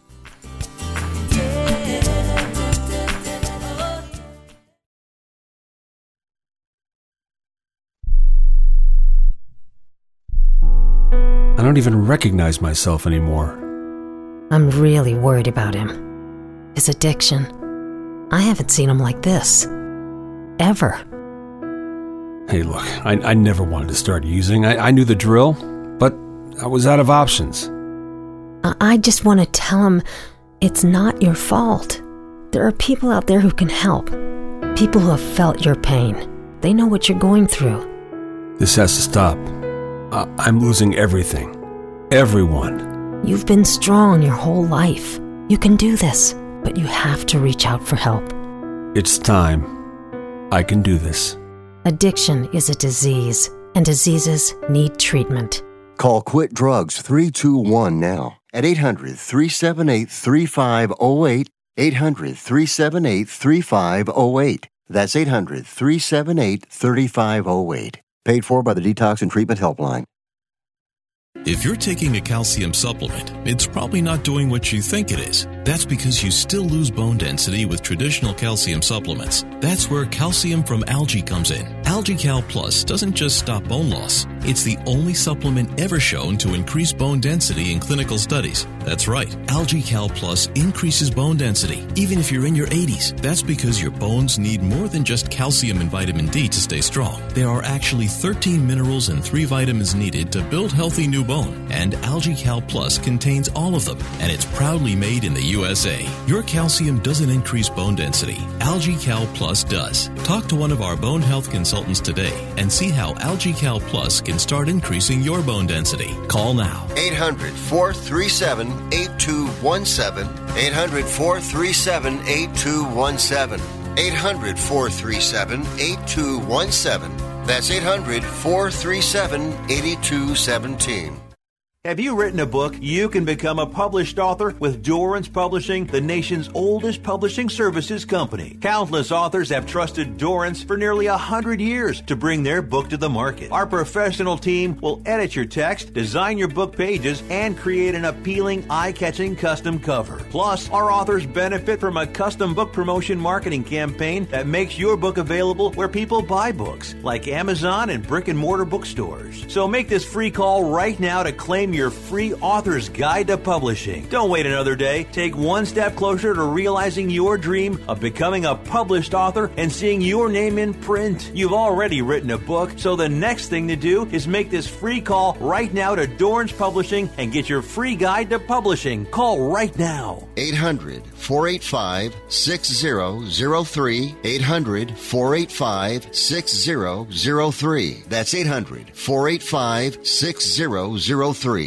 I don't even recognize myself anymore. I'm really worried about him. His addiction. I haven't seen him like this. Ever. Hey, look, I, I never wanted to start using. I, I knew the drill, but I was out of options. I, I just want to tell him it's not your fault. There are people out there who can help. People who have felt your pain. They know what you're going through. This has to stop. I, I'm losing everything. Everyone. You've been strong your whole life. You can do this, but you have to reach out for help. It's time. I can do this. Addiction is a disease, and diseases need treatment. Call Quit Drugs three two one now at eight hundred, three seven eight, three five zero eight, eight hundred, three seven eight, three five zero eight. That's eight hundred, three seven eight, three five zero eight. Paid for by the Detox and Treatment Helpline. If you're taking a calcium supplement, it's probably not doing what you think it is. That's because you still lose bone density with traditional calcium supplements. That's where calcium from algae comes in. AlgaeCal Plus doesn't just stop bone loss. It's the only supplement ever shown to increase bone density in clinical studies. That's right. AlgaeCal Plus increases bone density, even if you're in your eighties. That's because your bones need more than just calcium and vitamin D to stay strong. There are actually thirteen minerals and three vitamins needed to build healthy new bone. And AlgaeCal Plus contains all of them, and it's proudly made in the U S A. Your calcium doesn't increase bone density. AlgaeCal Plus does. Talk to one of our bone health consultants today and see how AlgaeCal Plus can start increasing your bone density. Call now. eight hundred, four three seven, eight two one seven. eight hundred, four three seven, eight two one seven. eight hundred, four three seven, eight two one seven. That's eight hundred, four three seven, eight two one seven. Have you written a book? You can become a published author with Dorrance Publishing, the nation's oldest publishing services company. Countless authors have trusted Dorrance for nearly a hundred years to bring their book to the market. Our professional team will edit your text, design your book pages, and create an appealing, eye-catching custom cover. Plus, our authors benefit from a custom book promotion marketing campaign that makes your book available where people buy books, like Amazon and brick-and-mortar bookstores. So make this free call right now to claim your free author's guide to publishing. Don't wait another day. Take one step closer to realizing your dream of becoming a published author and seeing your name in print. You've already written a book, so the next thing to do is make this free call right now to Dorrance Publishing and get your free guide to publishing. Call right now. eight hundred, four eight five, six zero zero three. eight hundred, four eight five, six zero zero three. That's eight hundred, four eight five, six zero zero three.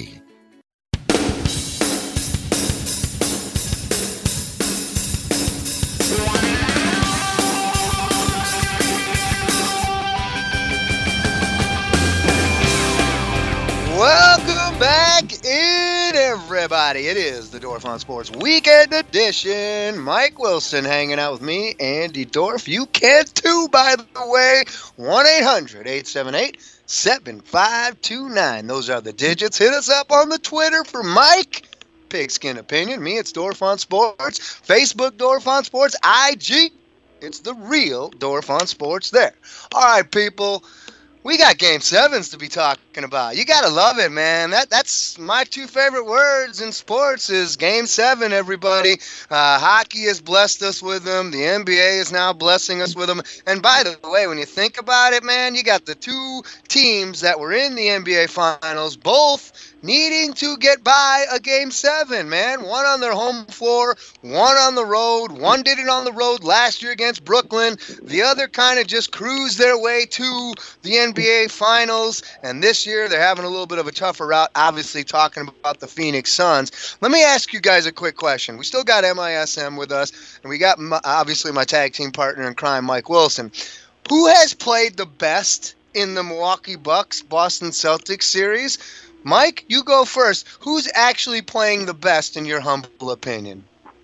Welcome back in, everybody. It is the Dorf on Sports Weekend Edition. Mike Wilson hanging out with me, Andy Dorf. You can too, by the way. one eight hundred, eight seven eight, seven five two nine. Those are the digits. Hit us up on the Twitter for Mike. Pigskin Opinion. Me, it's Dorf on Sports. Facebook, Dorf on Sports. I G, it's the real Dorf on Sports there. All right, people. We got Game Sevens to be talking about. You gotta love it, man. That that's my two favorite words in sports is Game Seven. Everybody, uh, hockey has blessed us with them. The N B A is now blessing us with them. And by the way, when you think about it, man, you got the two teams that were in the N B A Finals, both needing to get by a Game Seven, man. One on their home floor, one on the road. One did it on the road last year against Brooklyn. The other kind of just cruised their way to the N B A Finals. And this year they're having a little bit of a tougher route, obviously talking about the Phoenix Suns. Let me ask you guys a quick question. We still got M I S M with us, and we got my, obviously my tag team partner in crime, Mike Wilson. Who has played the best in the Milwaukee Bucks Boston Celtics series? Mike, you go first. Who's actually playing the best in your humble opinion?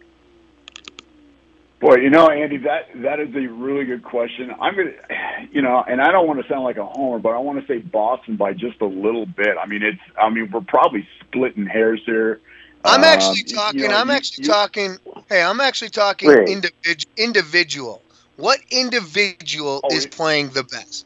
Boy, you know, Andy, that that is a really good question. I'm gonna, you know, and I don't want to sound like a homer, but I want to say Boston by just a little bit. I mean, it's, I mean, we're probably splitting hairs here. I'm actually uh, talking. You know, I'm you, actually you, talking. Hey, I'm actually talking Wait. individ, individual. What individual Oh, is it- playing the best?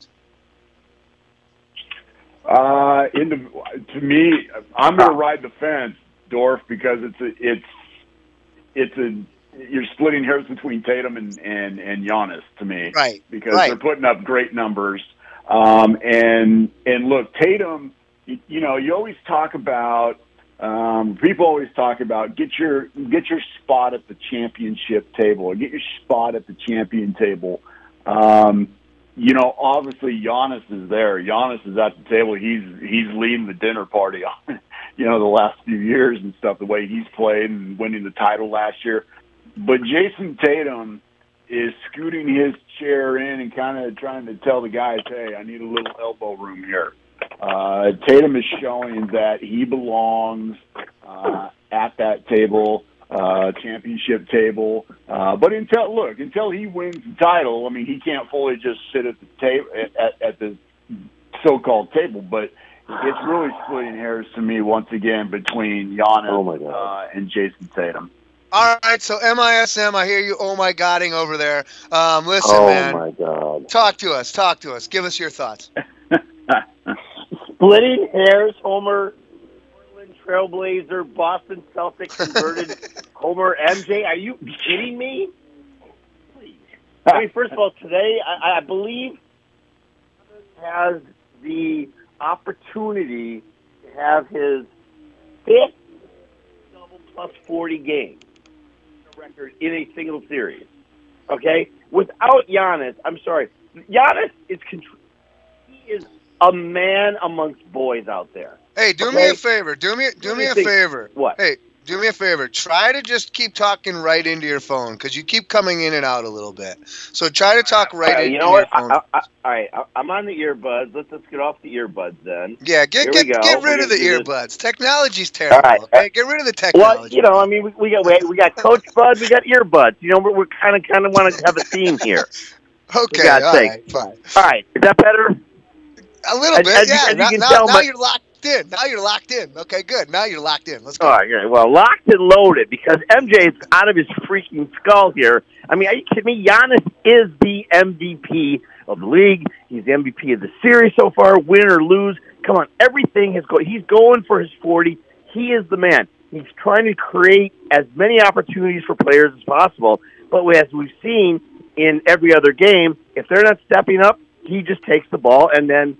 Uh, in the, to me, I'm going to ride the fence, Dorf, because it's a, it's it's a you're splitting hairs between Tatum and and and Giannis to me, Right, Because right. they're putting up great numbers, um, and and look, Tatum, you, you know, you always talk about. Um, people always talk about get your get your spot at the championship table, or get your spot at the champion table. Um, you know, obviously Giannis is there. Giannis is at the table. He's he's leading the dinner party on, you know, the last few years and stuff. The way he's played and winning the title last year. But Jason Tatum is scooting his chair in and kind of trying to tell the guys, "Hey, I need a little elbow room here." Uh, Tatum is showing that he belongs uh, at that table, uh, championship table. Uh, but until look, until he wins the title, I mean, he can't fully just sit at the table at, at the so-called table. But it's really splitting hairs to me once again between Giannis Oh my God. uh, and Jason Tatum. All right, so M I S M, I hear you oh my godding over there. Um, listen, oh man. my God. Talk to us. Talk to us. Give us your thoughts. Splitting hairs, Homer, Portland Trailblazer, Boston Celtics converted Homer M J. Are you kidding me? Please. I mean, first of all, today I, I believe has the opportunity to have his fifth double plus forty game record in a single series. Okay, without Giannis, I'm sorry, Giannis is control. He is a man amongst boys out there. Hey, do okay? me a favor. Do me do me a think- favor. What? Hey, do me a favor. Try to just keep talking right into your phone because you keep coming in and out a little bit. So try to talk right All right, into you know your what? phone. I, I, I, all right, I, I'm on the earbuds. Let's let's get off the earbuds then. yeah, get Here get we go. get We're rid of the gonna do this. earbuds. Technology's terrible. All right. Okay, get rid of the Well, technology. you know, I mean, we, we got we, we got Coach Bud, we got earbuds. You know, we're, we're kind of kind of want to have a theme here. Okay, For God's all sake. right, fine. All right, is that better? A little As- bit, as you- yeah. as you now can now, tell, now my- you're locked in. Now you're locked in. Okay, good. Now you're locked in. Let's go. All right, great. Well, locked and loaded because M J is out of his freaking skull here. I mean, are you kidding me? Giannis is the M V P of the league. He's the M V P of the series so far, win or lose. Come on, everything has go. He's going for his forty. He is the man. He's trying to create as many opportunities for players as possible. But as we've seen in every other game, if they're not stepping up, he just takes the ball and then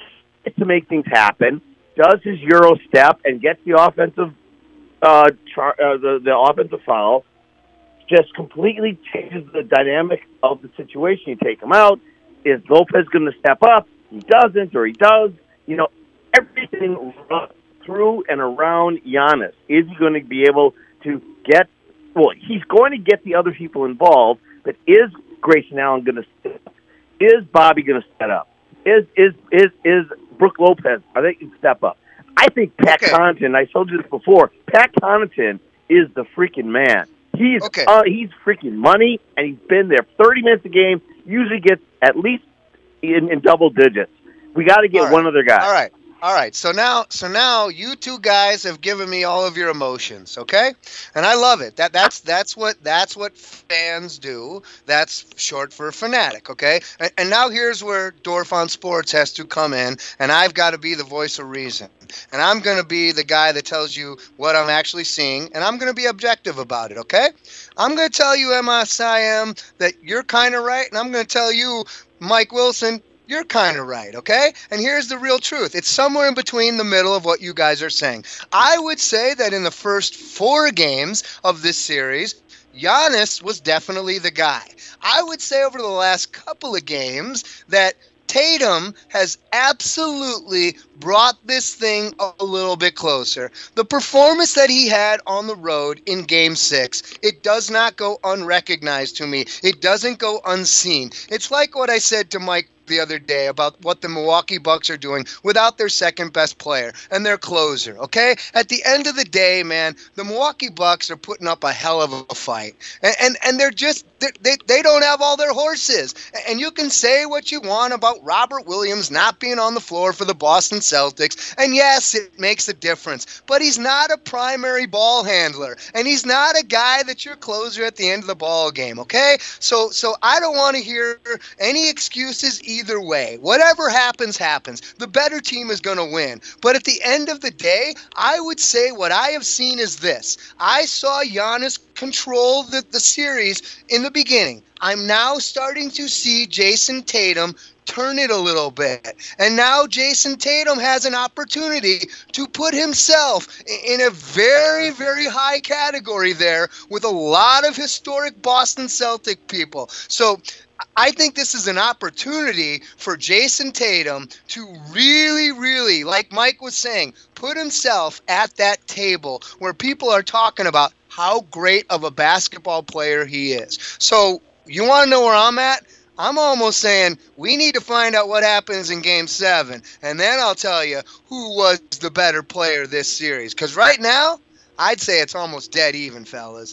to make things happen, does his Euro step and gets the offensive uh, char- uh, the, the offensive foul, just completely changes the dynamic of the situation. You take him out. Is Lopez going to step up? He doesn't, or he does. You know, everything runs through and around Giannis. Is he going to be able to get, well, he's going to get the other people involved, but is Grayson Allen going to step up? Is Bobby going to step up? Is is is is Brooke Lopez? Are they going to step up? I think Pat Okay. Connaughton. I told you this before. Pat Connaughton is the freaking man. He's Okay. uh, he's freaking money, and he's been there thirty minutes a game. Usually gets at least in, in double digits. We got to get All right. one other guy. All right. All right. So now so now you two guys have given me all of your emotions, okay? And I love it. That that's that's what that's what fans do. That's short for fanatic, okay? And, and now here's where Dorfon Sports has to come in, and I've got to be the voice of reason. And I'm going to be the guy that tells you what I'm actually seeing, and I'm going to be objective about it, okay? I'm going to tell you, M S I M, that you're kind of right, and I'm going to tell you, Mike Wilson, you're kind of right, okay? And here's the real truth. It's somewhere in between the middle of what you guys are saying. I would say that in the first four games of this series, Giannis was definitely the guy. I would say over the last couple of games that Tatum has absolutely brought this thing a little bit closer. The performance that he had on the road in Game six, it does not go unrecognized to me. It doesn't go unseen. It's like what I said to Mike the other day about what the Milwaukee Bucks are doing without their second best player and their closer, okay? At the end of the day, man, the Milwaukee Bucks are putting up a hell of a fight. And and, and they're just, they, they, they don't have all their horses. And you can say what you want about Robert Williams not being on the floor for the Boston Celtics. And yes, it makes a difference. But he's not a primary ball handler. And he's not a guy that's your closer at the end of the ball game, okay? So, so I don't want to hear any excuses either. Either way, whatever happens, happens. The better team is going to win. But at the end of the day, I would say what I have seen is this. I saw Giannis control the, the series in the beginning. I'm now starting to see Jason Tatum turn it a little bit. And now Jason Tatum has an opportunity to put himself in a very, very high category there with a lot of historic Boston Celtic people. So I think this is an opportunity for Jason Tatum to really, really, like Mike was saying, put himself at that table where people are talking about how great of a basketball player he is. So you want to know where I'm at? I'm almost saying we need to find out what happens in Game seven, and then I'll tell you who was the better player this series. Because right now, I'd say it's almost dead even, fellas.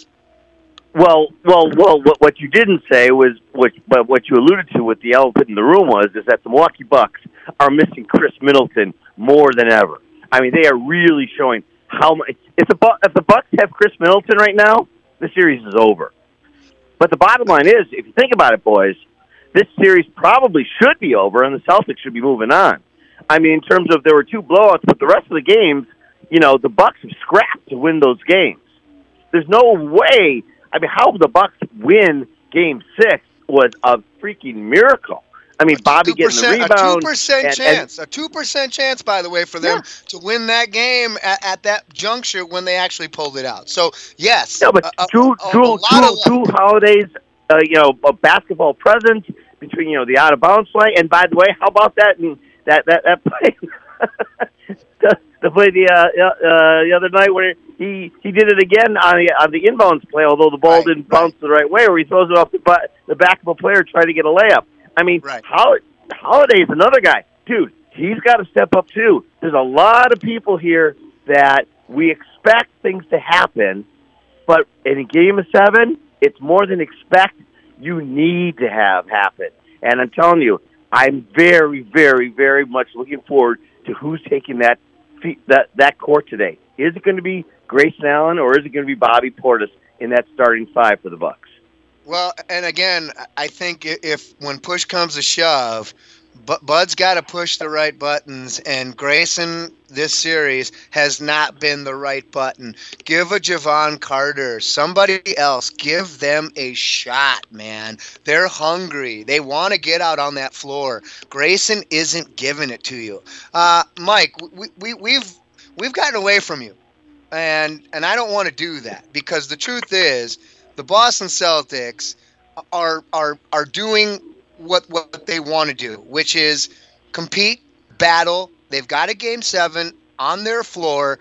Well, well, well. What, what you didn't say was, what, but what you alluded to with the elephant in the room was, is that the Milwaukee Bucks are missing Chris Middleton more than ever. I mean, they are really showing how much. If the if the Bucks have Chris Middleton right now, the series is over. But the bottom line is, if you think about it, boys, this series probably should be over, and the Celtics should be moving on. I mean, in terms of there were two blowouts, but the rest of the games, you know, the Bucks have scrapped to win those games. There's no way. I mean, how the Bucks win Game Six was a freaking miracle. I mean, Bobby getting the rebound. A two percent and, chance. And, a two percent chance, by the way, for them yeah. to win that game at, at that juncture when they actually pulled it out. So, yes. No, but a, two, a, two, a two, two holidays, uh, you know, a basketball present between, you know, the out-of-bounds play. And, by the way, how about that and that, that, that play? the, the play the, uh, uh, the other night where he, he did it again on the, on the inbounds play, although the ball right, didn't right. bounce the right way, where he throws it off the, butt, the back of a player trying to get a layup. I mean, right. how, Holiday's another guy. Dude, he's got to step up, too. There's a lot of people here that we expect things to happen, but in a game of seven, it's more than expect. You need to have happen. And I'm telling you, I'm very, very, very much looking forward to who's taking that that that court today. Is it going to be Grayson Allen or is it going to be Bobby Portis in that starting five for the Bucks? Well, and again, I think if when push comes to shove, Bud's got to push the right buttons, and Grayson this series has not been the right button. Give a Javon Carter, somebody else, give them a shot, man. They're hungry. They want to get out on that floor. Grayson isn't giving it to you. Uh, Mike, we, we, we've we've gotten away from you, and and I don't want to do that because the truth is, the Boston Celtics are are are doing what what they want to do, which is compete, battle. They've got a game seven on their floor.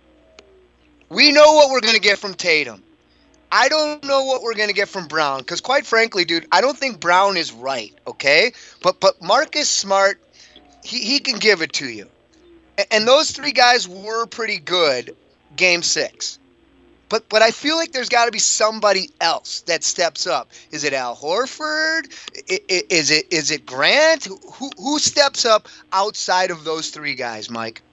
We know what we're going to get from Tatum. I don't know what we're going to get from Brown because, quite frankly, dude, I don't think Brown is right, okay? But but Marcus Smart, he, he can give it to you. And those three guys were pretty good game six. But but I feel like there's got to be somebody else that steps up. Is it Al Horford? Is it is it Grant? Who who steps up outside of those three guys, Mike?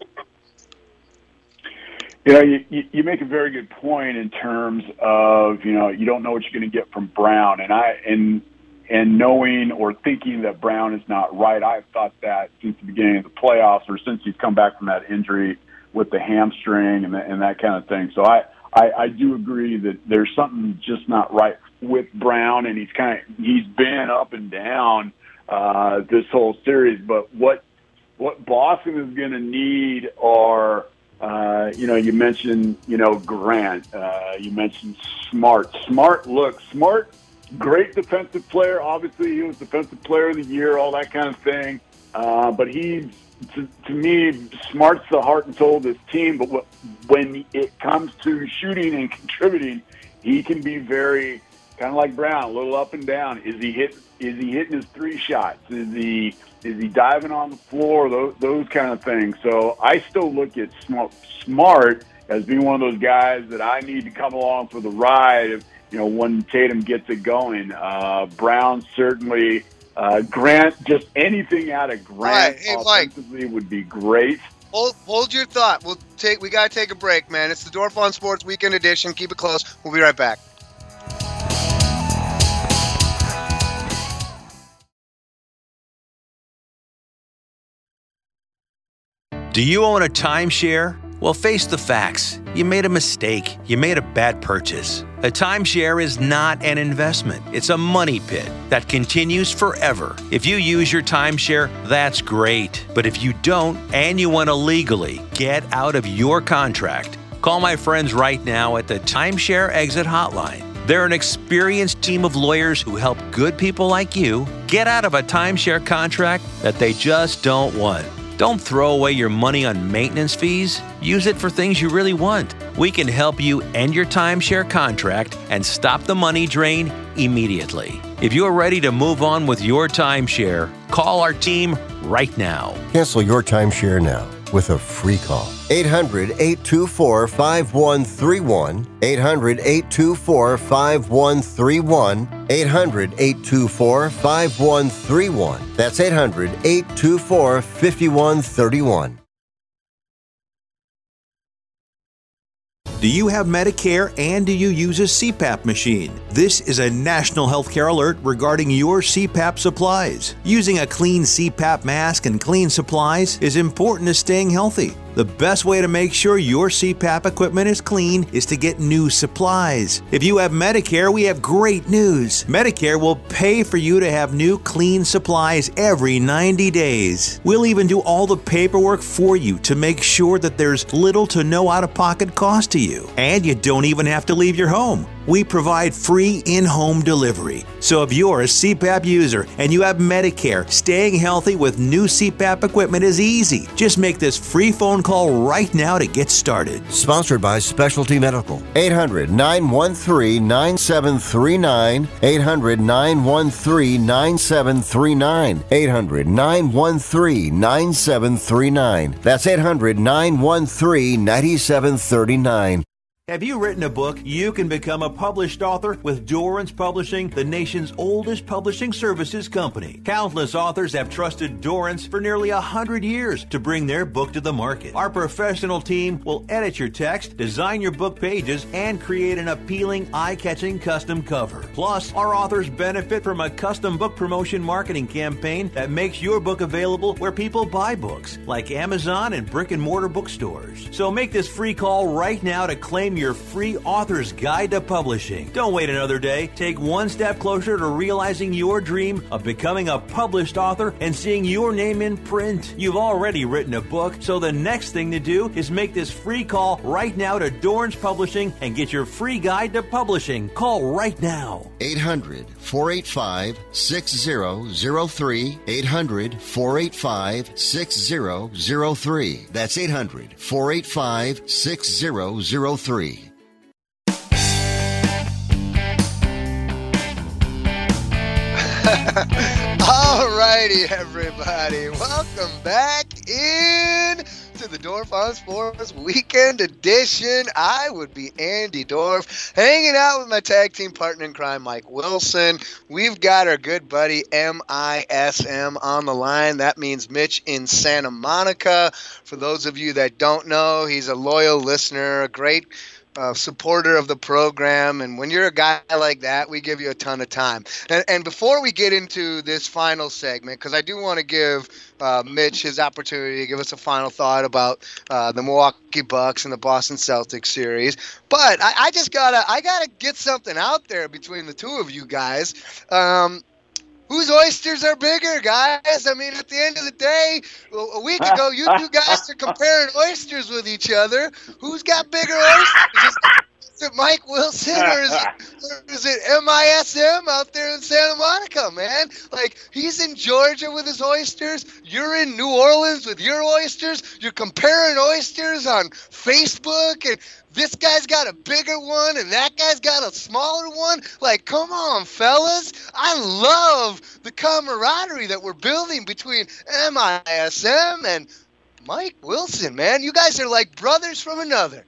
You know, you, you make a very good point in terms of, you know, you don't know what you're going to get from Brown. And I and and knowing or thinking that Brown is not right, I've thought that since the beginning of the playoffs or since he's come back from that injury with the hamstring and, the, and that kind of thing. So I, I, I do agree that there's something just not right with Brown, and he's kind of he's been up and down uh, this whole series. But what what Boston is going to need are, uh, you know, you mentioned, you know, Grant, uh, you mentioned Smart. Smart, look, Smart, great defensive player. Obviously, he was defensive player of the year, all that kind of thing. Uh, but he's, to, to me, Smart's the heart and soul of this team. But what, when it comes to shooting and contributing, he can be very kind of like Brown, a little up and down. Is he hit? Is he hitting his three shots? Is he is he diving on the floor? Those those kind of things. So I still look at Smart as being one of those guys that I need to come along for the ride. If, you know, when Tatum gets it going, uh, Brown certainly. Uh, Grant, just anything out of Grant right. Hey, offensively Mike, would be great. Hold, hold your thought. We'll take. We gotta take a break, man. It's the Dorf on Sports Weekend Edition. Keep it close. We'll be right back. Do you own a timeshare? Well, face the facts. You made a mistake. You made a bad purchase. A timeshare is not an investment. It's a money pit that continues forever. If you use your timeshare, that's great. But if you don't, and you want to legally get out of your contract, call my friends right now at the Timeshare Exit Hotline. They're an experienced team of lawyers who help good people like you get out of a timeshare contract that they just don't want. Don't throw away your money on maintenance fees. Use it for things you really want. We can help you end your timeshare contract and stop the money drain immediately. If you're ready to move on with your timeshare, call our team right now. Cancel your timeshare now with a free call. eight hundred, eight two four, five one three one. eight hundred, eight two four, five one three one. eight hundred, eight two four, five one three one. That's eight hundred, eight two four, five one three one. Do you have Medicare and do you use a C PAP machine? This is a national healthcare alert regarding your C PAP supplies. Using a clean C PAP mask and clean supplies is important to staying healthy. The best way to make sure your C PAP equipment is clean is to get new supplies. If you have Medicare, we have great news. Medicare will pay for you to have new clean supplies every ninety days. We'll even do all the paperwork for you to make sure that there's little to no out-of-pocket cost to you. And you don't even have to leave your home. We provide free in-home delivery. So if you're a C PAP user and you have Medicare, staying healthy with new C PAP equipment is easy. Just make this free phone call right now to get started. Sponsored by Specialty Medical. eight hundred, nine one three, nine seven three nine. eight hundred, nine one three, nine seven three nine. eight hundred, nine one three, nine seven three nine. That's eight hundred, nine one three, nine seven three nine. Have you written a book? You can become a published author with Dorrance Publishing, the nation's oldest publishing services company. Countless authors have trusted Dorrance for nearly one hundred years to bring their book to the market. Our professional team will edit your text, design your book pages, and create an appealing, eye-catching custom cover. Plus, our authors benefit from a custom book promotion marketing campaign that makes your book available where people buy books, like Amazon and brick-and-mortar bookstores. So make this free call right now to claim your free author's guide to publishing. Don't wait another day. Take one step closer to realizing your dream of becoming a published author and seeing your name in print. You've already written a book, so the next thing to do is make this free call right now to Dorrance Publishing and get your free guide to publishing. Call right now. eight hundred, four eight five, six zero zero three. eight hundred, four eight five, six zero zero three. That's eight hundred, four eight five, six zero zero three. All righty, everybody. Welcome back in to the Dorf on Sports Weekend Edition. I would be Andy Dorf, hanging out with my tag team partner in crime, Mike Wilson. We've got our good buddy M I S M on the line. That means Mitch in Santa Monica. For those of you that don't know, he's a loyal listener, a great Uh, supporter of the program, and when you're a guy like that, we give you a ton of time. And, and before we get into this final segment, because I do want to give uh, Mitch his opportunity to give us a final thought about uh, the Milwaukee Bucks and the Boston Celtics series, but I, I just gotta I gotta get something out there between the two of you guys. Um, Whose oysters are bigger, guys? I mean, at the end of the day, a week ago, you two guys are comparing oysters with each other. Who's got bigger oysters? Is it Mike Wilson or is it, or is it M I S M out there in Santa Monica, man? Like, he's in Georgia with his oysters. You're in New Orleans with your oysters. You're comparing oysters on Facebook, and this guy's got a bigger one, and that guy's got a smaller one. Like, come on, fellas. I love the camaraderie that we're building between M I S M and Mike Wilson, man. You guys are like brothers from another.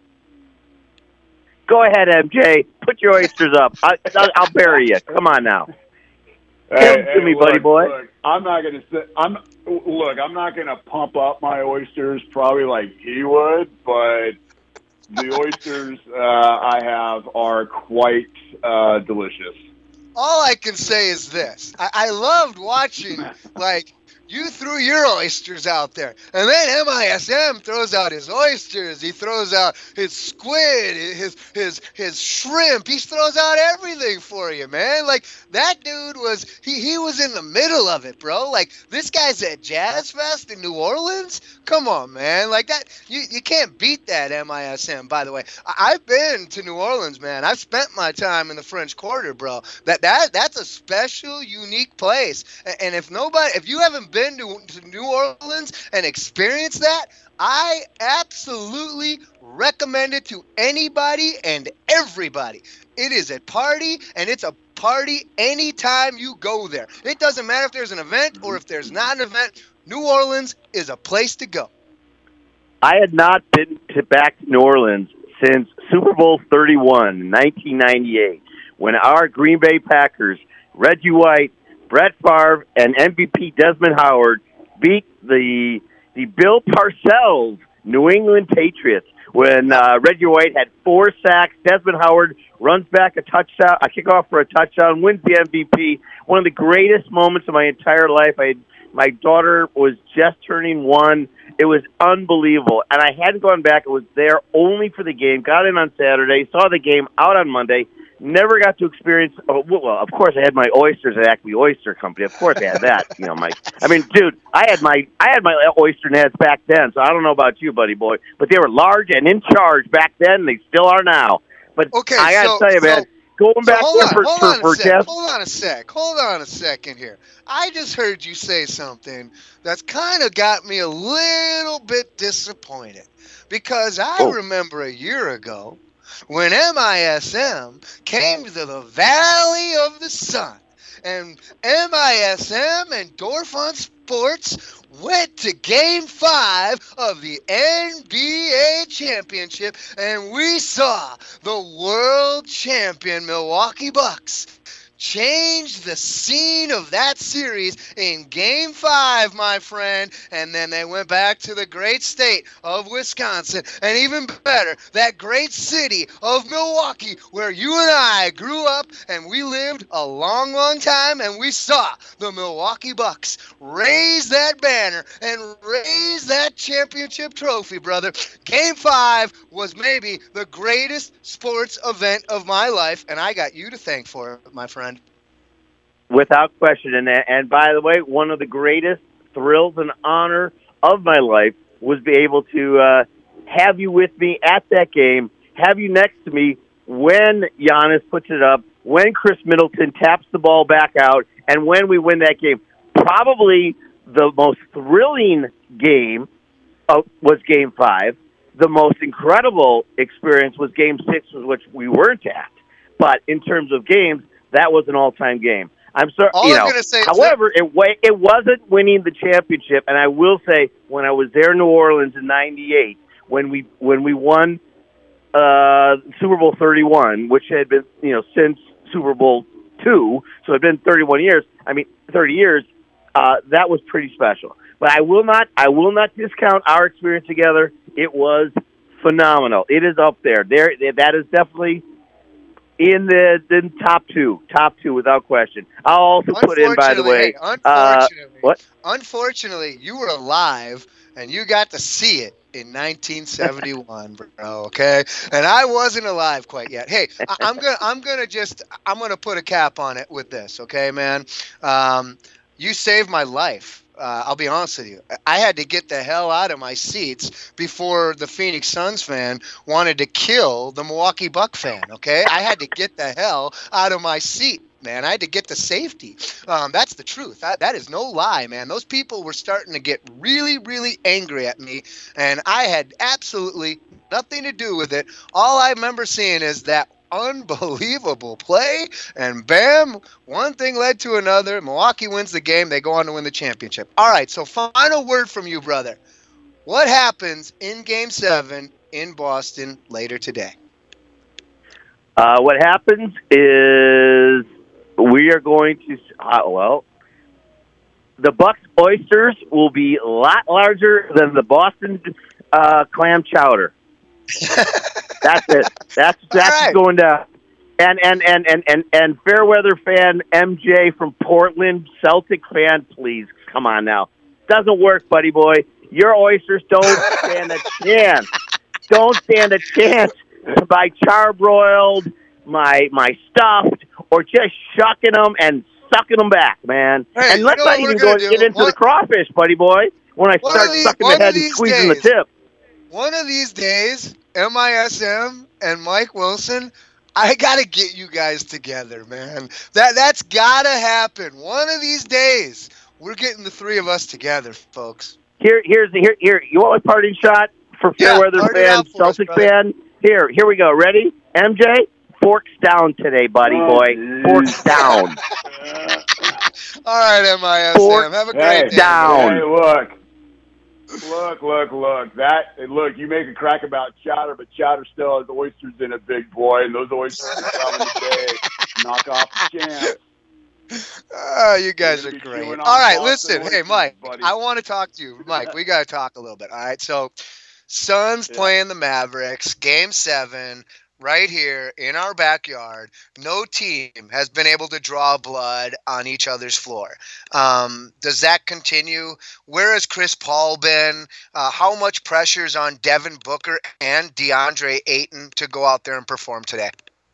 Go ahead, M J. Put your oysters up. I, I'll, I'll bury you. Come on now. Hey, Give hey, to me, look, buddy boy. Look, I'm not gonna say. I'm look. I'm not gonna pump up my oysters probably like he would, but the oysters uh, I have are quite uh, delicious. All I can say is this: I, I loved watching like. You threw your oysters out there. And then M I S M throws out his oysters. He throws out his squid, his his his shrimp. He throws out everything for you, man. Like, that dude was, he, he was in the middle of it, bro. Like, this guy's at Jazz Fest in New Orleans. Come on, man. Like, that, you, you can't beat that, M I S M, by the way. I, I've been to New Orleans, man. I've spent my time in the French Quarter, bro. That that That's a special, unique place. And, and if nobody, if you haven't been Been to, to New Orleans and experienced that, I absolutely recommend it to anybody and everybody. It is a party, and it's a party anytime you go there. It doesn't matter if there's an event or if there's not an event. New Orleans is a place to go. I had not been to back to New Orleans since Super Bowl thirty-one in nineteen ninety-eight, when our Green Bay Packers, Reggie White, Brett Favre, and M V P Desmond Howard beat the the Bill Parcells New England Patriots when uh, Reggie White had four sacks. Desmond Howard runs back a touchdown, a kickoff for a touchdown, wins the M V P. One of the greatest moments of my entire life. I my daughter was just turning one. It was unbelievable, and I hadn't gone back. I was there only for the game. Got in on Saturday, saw the game out on Monday. Never got to experience. Oh, well, of course, I had my oysters at Acme Oyster Company. Of course, I had that. You know, my. I mean, dude, I had my I had my oyster nets back then. So I don't know about you, buddy boy, but they were large and in charge back then. They still are now. But okay, I got to so, tell you, man, so, going so back hold there on, for hold for, on for a sec, Jeff. Hold on a sec. Hold on a second here. I just heard you say something that's kind of got me a little bit disappointed because I Oh. remember a year ago when M I S M came to the Valley of the Sun, and M I S M and Dorfon Sports went to Game five of the N B A Championship, and we saw the world champion Milwaukee Bucks change the scene of that series in Game five, my friend, and then they went back to the great state of Wisconsin, and even better, that great city of Milwaukee, where you and I grew up, and we lived a long, long time, and we saw the Milwaukee Bucks raise that banner and raise that championship trophy, brother. Game five was maybe the greatest sports event of my life, and I got you to thank for it, my friend. Without question. And, and by the way, one of the greatest thrills and honor of my life was be able to uh, have you with me at that game, have you next to me when Giannis puts it up, when Chris Middleton taps the ball back out, and when we win that game. Probably the most thrilling game uh, was Game five. The most incredible experience was Game six, which we weren't at. But in terms of games, that was an all-time game. I'm sorry, All you I'm know. gonna say is However, it wa- it wasn't winning the championship, and I will say when I was there in New Orleans in ninety-eight, when we when we won uh, Super Bowl thirty-one, which had been you know since Super Bowl two, so it had been thirty-one years. I mean, thirty years. Uh, that was pretty special. But I will not I will not discount our experience together. It was phenomenal. It is up there. There, that is definitely in the, the top two, top two without question. I'll also put in, by the way, hey, unfortunately, uh, what? Unfortunately, you were alive and you got to see it in nineteen seventy-one, bro. Okay, and I wasn't alive quite yet. Hey, I, I'm gonna, I'm gonna just, I'm gonna put a cap on it with this. Okay, man. Um, you saved my life. Uh, I'll be honest with you. I had to get the hell out of my seats before the Phoenix Suns fan wanted to kill the Milwaukee Buck fan, okay? I had to get the hell out of my seat, man. I had to get to safety. Um, that's the truth. That, that is no lie, man. Those people were starting to get really, really angry at me, and I had absolutely nothing to do with it. All I remember seeing is that unbelievable play, and bam, one thing led to another. Milwaukee wins the game. They go on to win the championship. All right, so final word from you, brother. What happens in Game seven in Boston later today? Uh, what happens is we are going to, uh, well, the Bucks oysters will be a lot larger than the Boston uh, clam chowder. That's it. That's that's right. going down. And and, and, and, and and Fairweather fan M J from Portland, Celtic fan, please come on now. Doesn't work, buddy boy. Your oysters don't stand a chance. Don't stand a chance to buy charbroiled, my my stuffed, or just shucking them and sucking them back, man. Hey, and let's you know not what even we're go gonna do? get into One- the crawfish, buddy boy. When I One start of these- sucking one the of head and these squeezing days. the tip. One of these days, M I S M and Mike Wilson, I gotta get you guys together, man. That that's gotta happen. One of these days, we're getting the three of us together, folks. Here, here's the here. Here, you want a parting shot for Yeah, Fairweather party it fan, out for us, Celtic brother. fan? Here, here we go. Ready, M J? Forks down today, buddy Oh, boy. geez. Forks down. All right, M I S M. Forks Have a great Hey, day. down. hey, look. Look, look, look. That look, you make a crack about chowder, but chowder still has oysters in it, big boy, and those oysters are coming today. Knock off the champ. Oh, you guys are You're gonna be great. chewing All on right, Boston listen. Hey, oysters, Mike, buddy. I want to talk to you. Mike, we got to talk a little bit. All right, so Suns yeah. playing the Mavericks, game seven, right here in our backyard. No team has been able to draw blood on each other's floor. Um, does that continue? Where has Chris Paul been? Uh, how much pressure is on Devin Booker and DeAndre Ayton to go out there and perform today?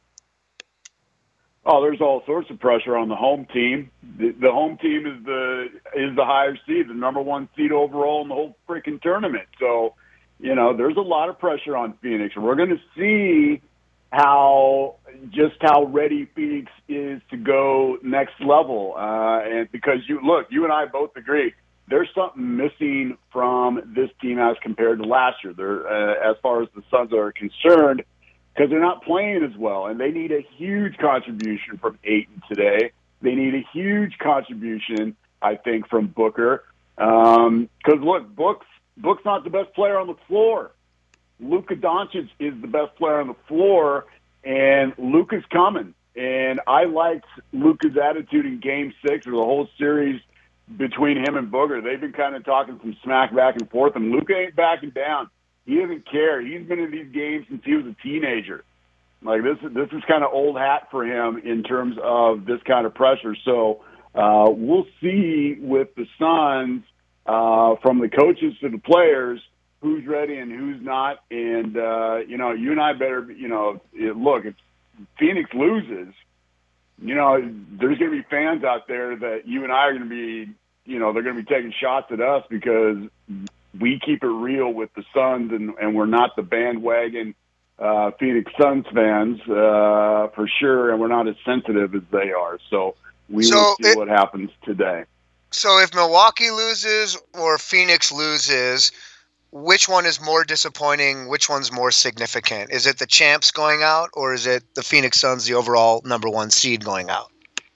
Oh, there's all sorts of pressure on the home team. The, the home team is the is the higher seed, the number one seed overall in the whole freaking tournament. So, you know, there's a lot of pressure on Phoenix. We're going to see how just how ready Phoenix is to go next level. Uh, and because you look, you and I both agree there's something missing from this team as compared to last year. They're uh, as far as the Suns are concerned. Because they're not playing as well, and they need a huge contribution from Ayton today. They need a huge contribution, I think, from Booker. Because, um, look, Book's, Book's not the best player on the floor. Luka Doncic is the best player on the floor, and Luka's coming. And I liked Luka's attitude in Game six or the whole series between him and Booker. They've been kind of talking some smack back and forth, and Luka ain't backing down. He doesn't care. He's been in these games since he was a teenager. Like this, this is kind of old hat for him in terms of this kind of pressure. So uh, we'll see with the Suns, uh, from the coaches to the players, who's ready and who's not. And uh, you know, you and I better, you know, it, look. If Phoenix loses, you know, there's going to be fans out there that you and I are going to be, you know, they're going to be taking shots at us because we keep it real with the Suns, and, and we're not the bandwagon uh, Phoenix Suns fans uh, for sure, and we're not as sensitive as they are. So we so will see it, what happens today. So if Milwaukee loses or Phoenix loses, which one is more disappointing? Which one's more significant? Is it the champs going out, or is it the Phoenix Suns, the overall number one seed, going out?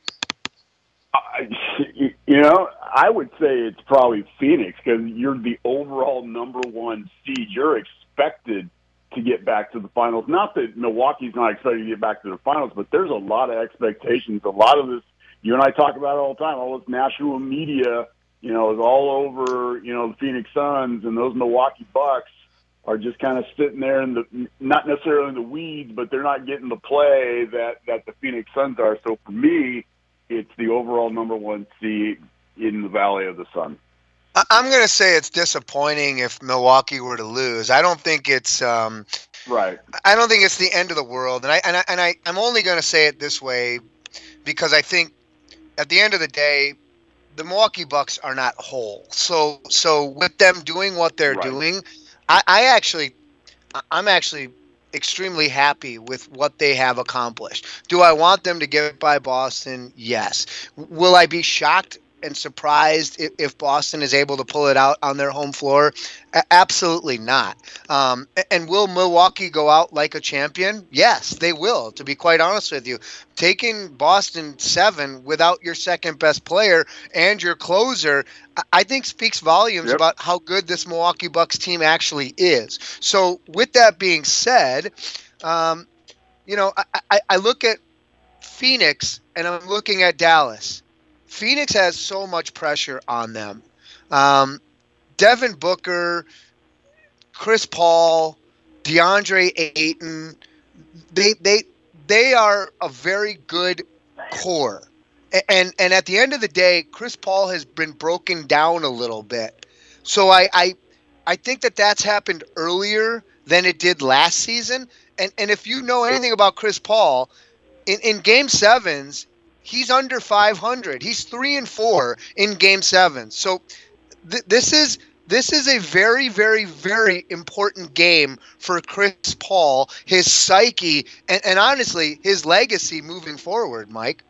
Uh, you know, I would say it's probably Phoenix because you're the overall number one seed. You're expected to get back to the finals. Not that Milwaukee's not expected to get back to the finals, but there's a lot of expectations. A lot of this, you and I talk about it all the time, all this national media, you know, is all over, you know, the Phoenix Suns, and those Milwaukee Bucks are just kind of sitting there in the, not necessarily in the weeds, but they're not getting the play that, that the Phoenix Suns are. So for me, it's the overall number one seed in the Valley of the Sun. I'm going to say it's disappointing if Milwaukee were to lose. I don't think it's um, right. I don't think it's the end of the world, and I and I and I I'm only going to say it this way because I think at the end of the day, the Milwaukee Bucks are not whole. So so with them doing what they're right. doing, I, I actually I'm actually extremely happy with what they have accomplished. Do I want them to get by Boston? Yes. Will I be shocked and surprised if, if Boston is able to pull it out on their home floor? A- absolutely not. Um, and will Milwaukee go out like a champion? Yes, they will, to be quite honest with you. Taking Boston seven without your second best player and your closer, I think speaks volumes yep. about how good this Milwaukee Bucks team actually is. So with that being said, um, you know, I, I, I look at Phoenix and I'm looking at Dallas. Phoenix has so much pressure on them. Um, Devin Booker, Chris Paul, DeAndre Ayton, they they they are a very good core. And and at the end of the day, Chris Paul has been broken down a little bit. So I I, I think that that's happened earlier than it did last season. And and if you know anything about Chris Paul, in, in game sevens, he's under five hundred. He's three and four in game seven. So th- this is this is a very, very, very important game for Chris Paul, his psyche, and, and honestly, his legacy moving forward, Mike.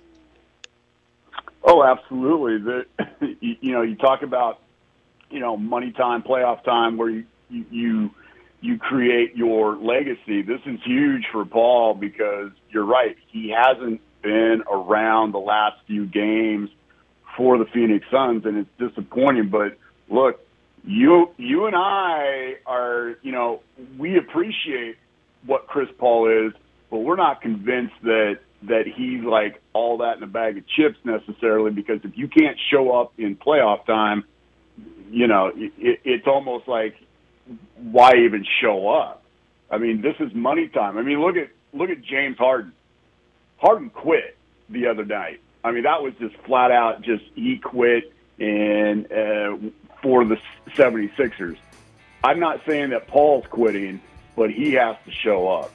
Oh, absolutely. The, you know, you talk about, you know, money time, playoff time, where you, you you create your legacy. This is huge for Paul because you're right. He hasn't been around the last few games for the Phoenix Suns, and it's disappointing. But look, you you and I are, you know, we appreciate what Chris Paul is, but we're not convinced that that he's like all that in a bag of chips necessarily, because if you can't show up in playoff time, you know, it, it's almost like why even show up? I mean, this is money time. I mean, look at look at James Harden. Harden quit the other night. I mean, that was just flat out just he quit and uh, for the seventy-sixers. I'm not saying that Paul's quitting, but he has to show up.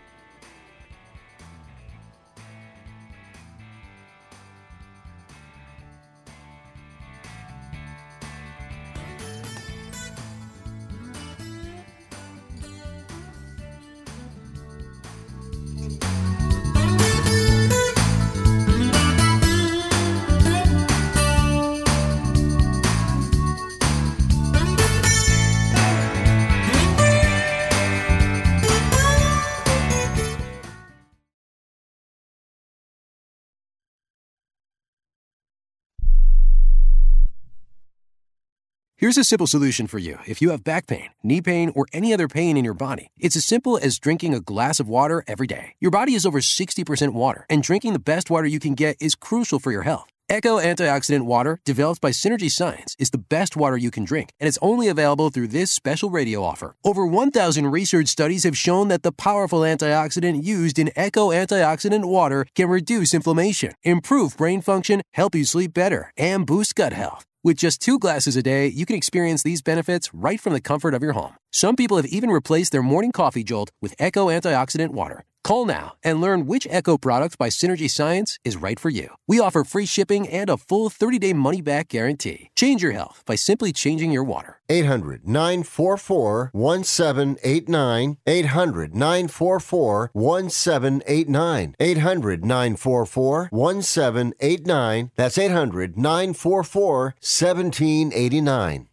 Here's a simple solution for you if you have back pain, knee pain, or any other pain in your body. It's as simple as drinking a glass of water every day. Your body is over sixty percent water, and drinking the best water you can get is crucial for your health. Echo Antioxidant Water, developed by Synergy Science, is the best water you can drink, and it's only available through this special radio offer. Over one thousand research studies have shown that the powerful antioxidant used in Echo Antioxidant Water can reduce inflammation, improve brain function, help you sleep better, and boost gut health. With just two glasses a day, you can experience these benefits right from the comfort of your home. Some people have even replaced their morning coffee jolt with Echo Antioxidant Water. Call now and learn which Echo product by Synergy Science is right for you. We offer free shipping and a full thirty-day money-back guarantee. Change your health by simply changing your water. eight hundred nine four four one seven eight nine. eight hundred nine four four one seven eight nine. eight hundred nine four four one seven eight nine. That's eight hundred nine four four one seven eight nine.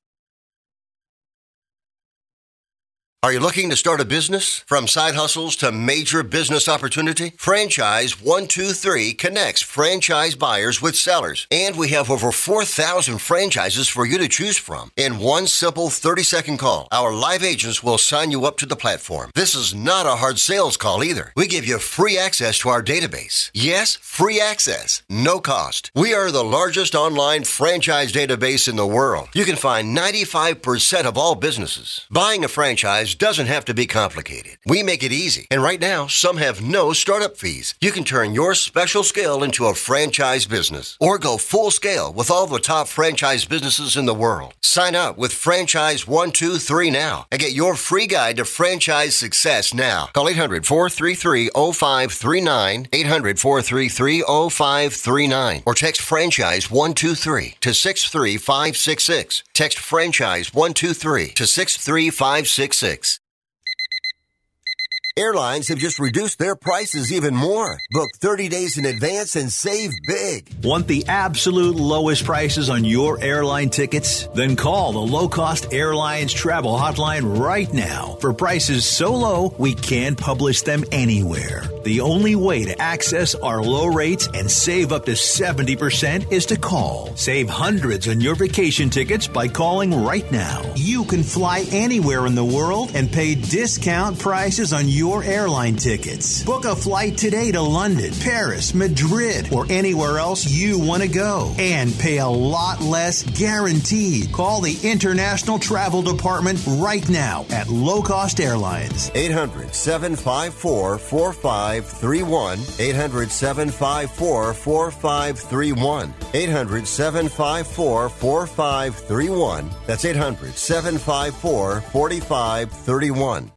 Are you looking to start a business? From side hustles to major business opportunity? Franchise one two three connects franchise buyers with sellers. And we have over four thousand franchises for you to choose from. In one simple thirty-second call, our live agents will sign you up to the platform. This is not a hard sales call either. We give you free access to our database. Yes, free access. No cost. We are the largest online franchise database in the world. You can find ninety-five percent of all businesses. Buying a franchise doesn't have to be complicated. We make it easy. And right now, some have no startup fees. You can turn your special skill into a franchise business or go full scale with all the top franchise businesses in the world. Sign up with Franchise one two three now and get your free guide to franchise success now. Call eight hundred four three three oh five three nine, eight hundred four three three oh five three nine, or text Franchise one two three to six three five six six. Text Franchise one two three to six three five six six. Airlines have just reduced their prices even more. Book thirty days in advance and save big. Want the absolute lowest prices on your airline tickets? Then call the Low Cost Airlines Travel Hotline right now for prices so low we can't publish them anywhere. The only way to access our low rates and save up to seventy percent is to call. Save hundreds on your vacation tickets by calling right now. You can fly anywhere in the world and pay discount prices on your your airline tickets. Book a flight today to London, Paris, Madrid, or anywhere else you want to go and pay a lot less guaranteed. Call the International Travel Department right now at Low Cost Airlines. eight hundred seven five four four five three one. eight hundred seven five four four five three one. eight hundred seven five four four five three one. That's eight hundred seven five four four five three one.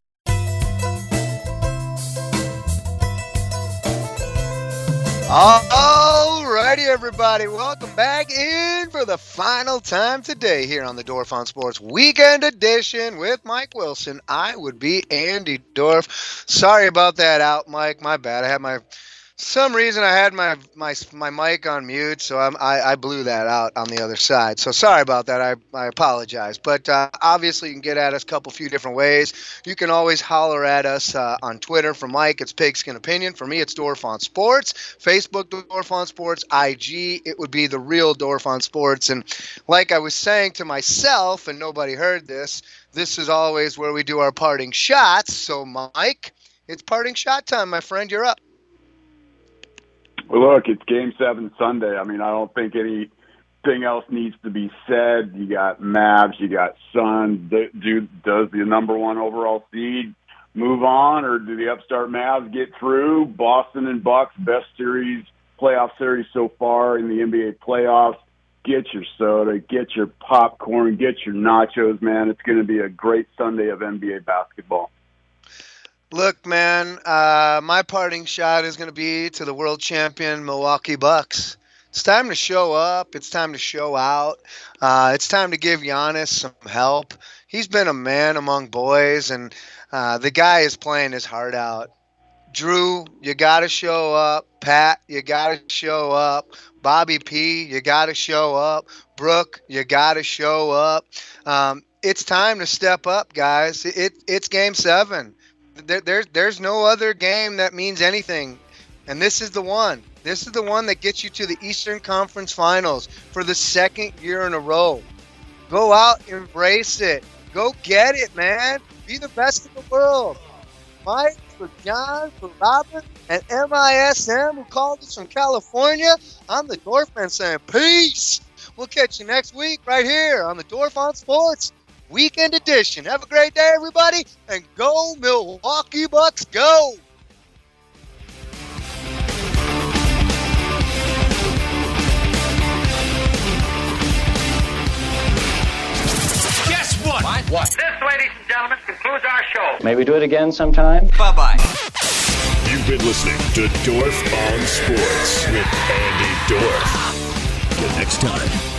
All righty, everybody. Welcome back in for the final time today here on the Dorf on Sports Weekend Edition with Mike Wilson. I would be Andy Dorf. Sorry about that out, Mike. My bad. I had my... Some reason I had my my my mic on mute, so I'm, I I blew that out on the other side. So sorry about that. I, I apologize. But uh, obviously you can get at us a couple few different ways. You can always holler at us uh, on Twitter. For Mike, it's Pigskin Opinion. For me, it's Dorf on Sports. Facebook, Dorf on Sports. I G, it would be the real Dorf on Sports. And like I was saying to myself, and nobody heard this, this is always where we do our parting shots. So Mike, it's parting shot time, my friend. You're up. Well, look, it's Game Seven Sunday. I mean, I don't think any thing else needs to be said. You got Mavs, you got Suns. Do, do, does the number one overall seed move on, or do the upstart Mavs get through? Boston and Bucks, best series, playoff series so far in the N B A playoffs. Get your soda, get your popcorn, get your nachos, man. It's going to be a great Sunday of N B A basketball. Look, man, uh, my parting shot is going to be to the world champion Milwaukee Bucks. It's time to show up. It's time to show out. Uh, it's time to give Giannis some help. He's been a man among boys, and uh, the guy is playing his heart out. Drew, you got to show up. Pat, you got to show up. Bobby P, you got to show up. Brooke, you got to show up. Um, it's time to step up, guys. It, it's game seven. There, there, there's no other game that means anything, and this is the one. This is the one that gets you to the Eastern Conference Finals for the second year in a row. Go out, embrace it. Go get it, man. Be the best in the world. Mike, for John, for Robin, and M I S M, who called us from California, I'm the Dorfman saying peace. We'll catch you next week right here on the Dorf on Sports Weekend Edition. Have a great day, everybody, and go Milwaukee Bucks, go! Guess what? What? What? This, ladies and gentlemen, concludes our show. Maybe do it again sometime. Bye-bye. You've been listening to Dorf on Sports with Andy Dorf. Till next time.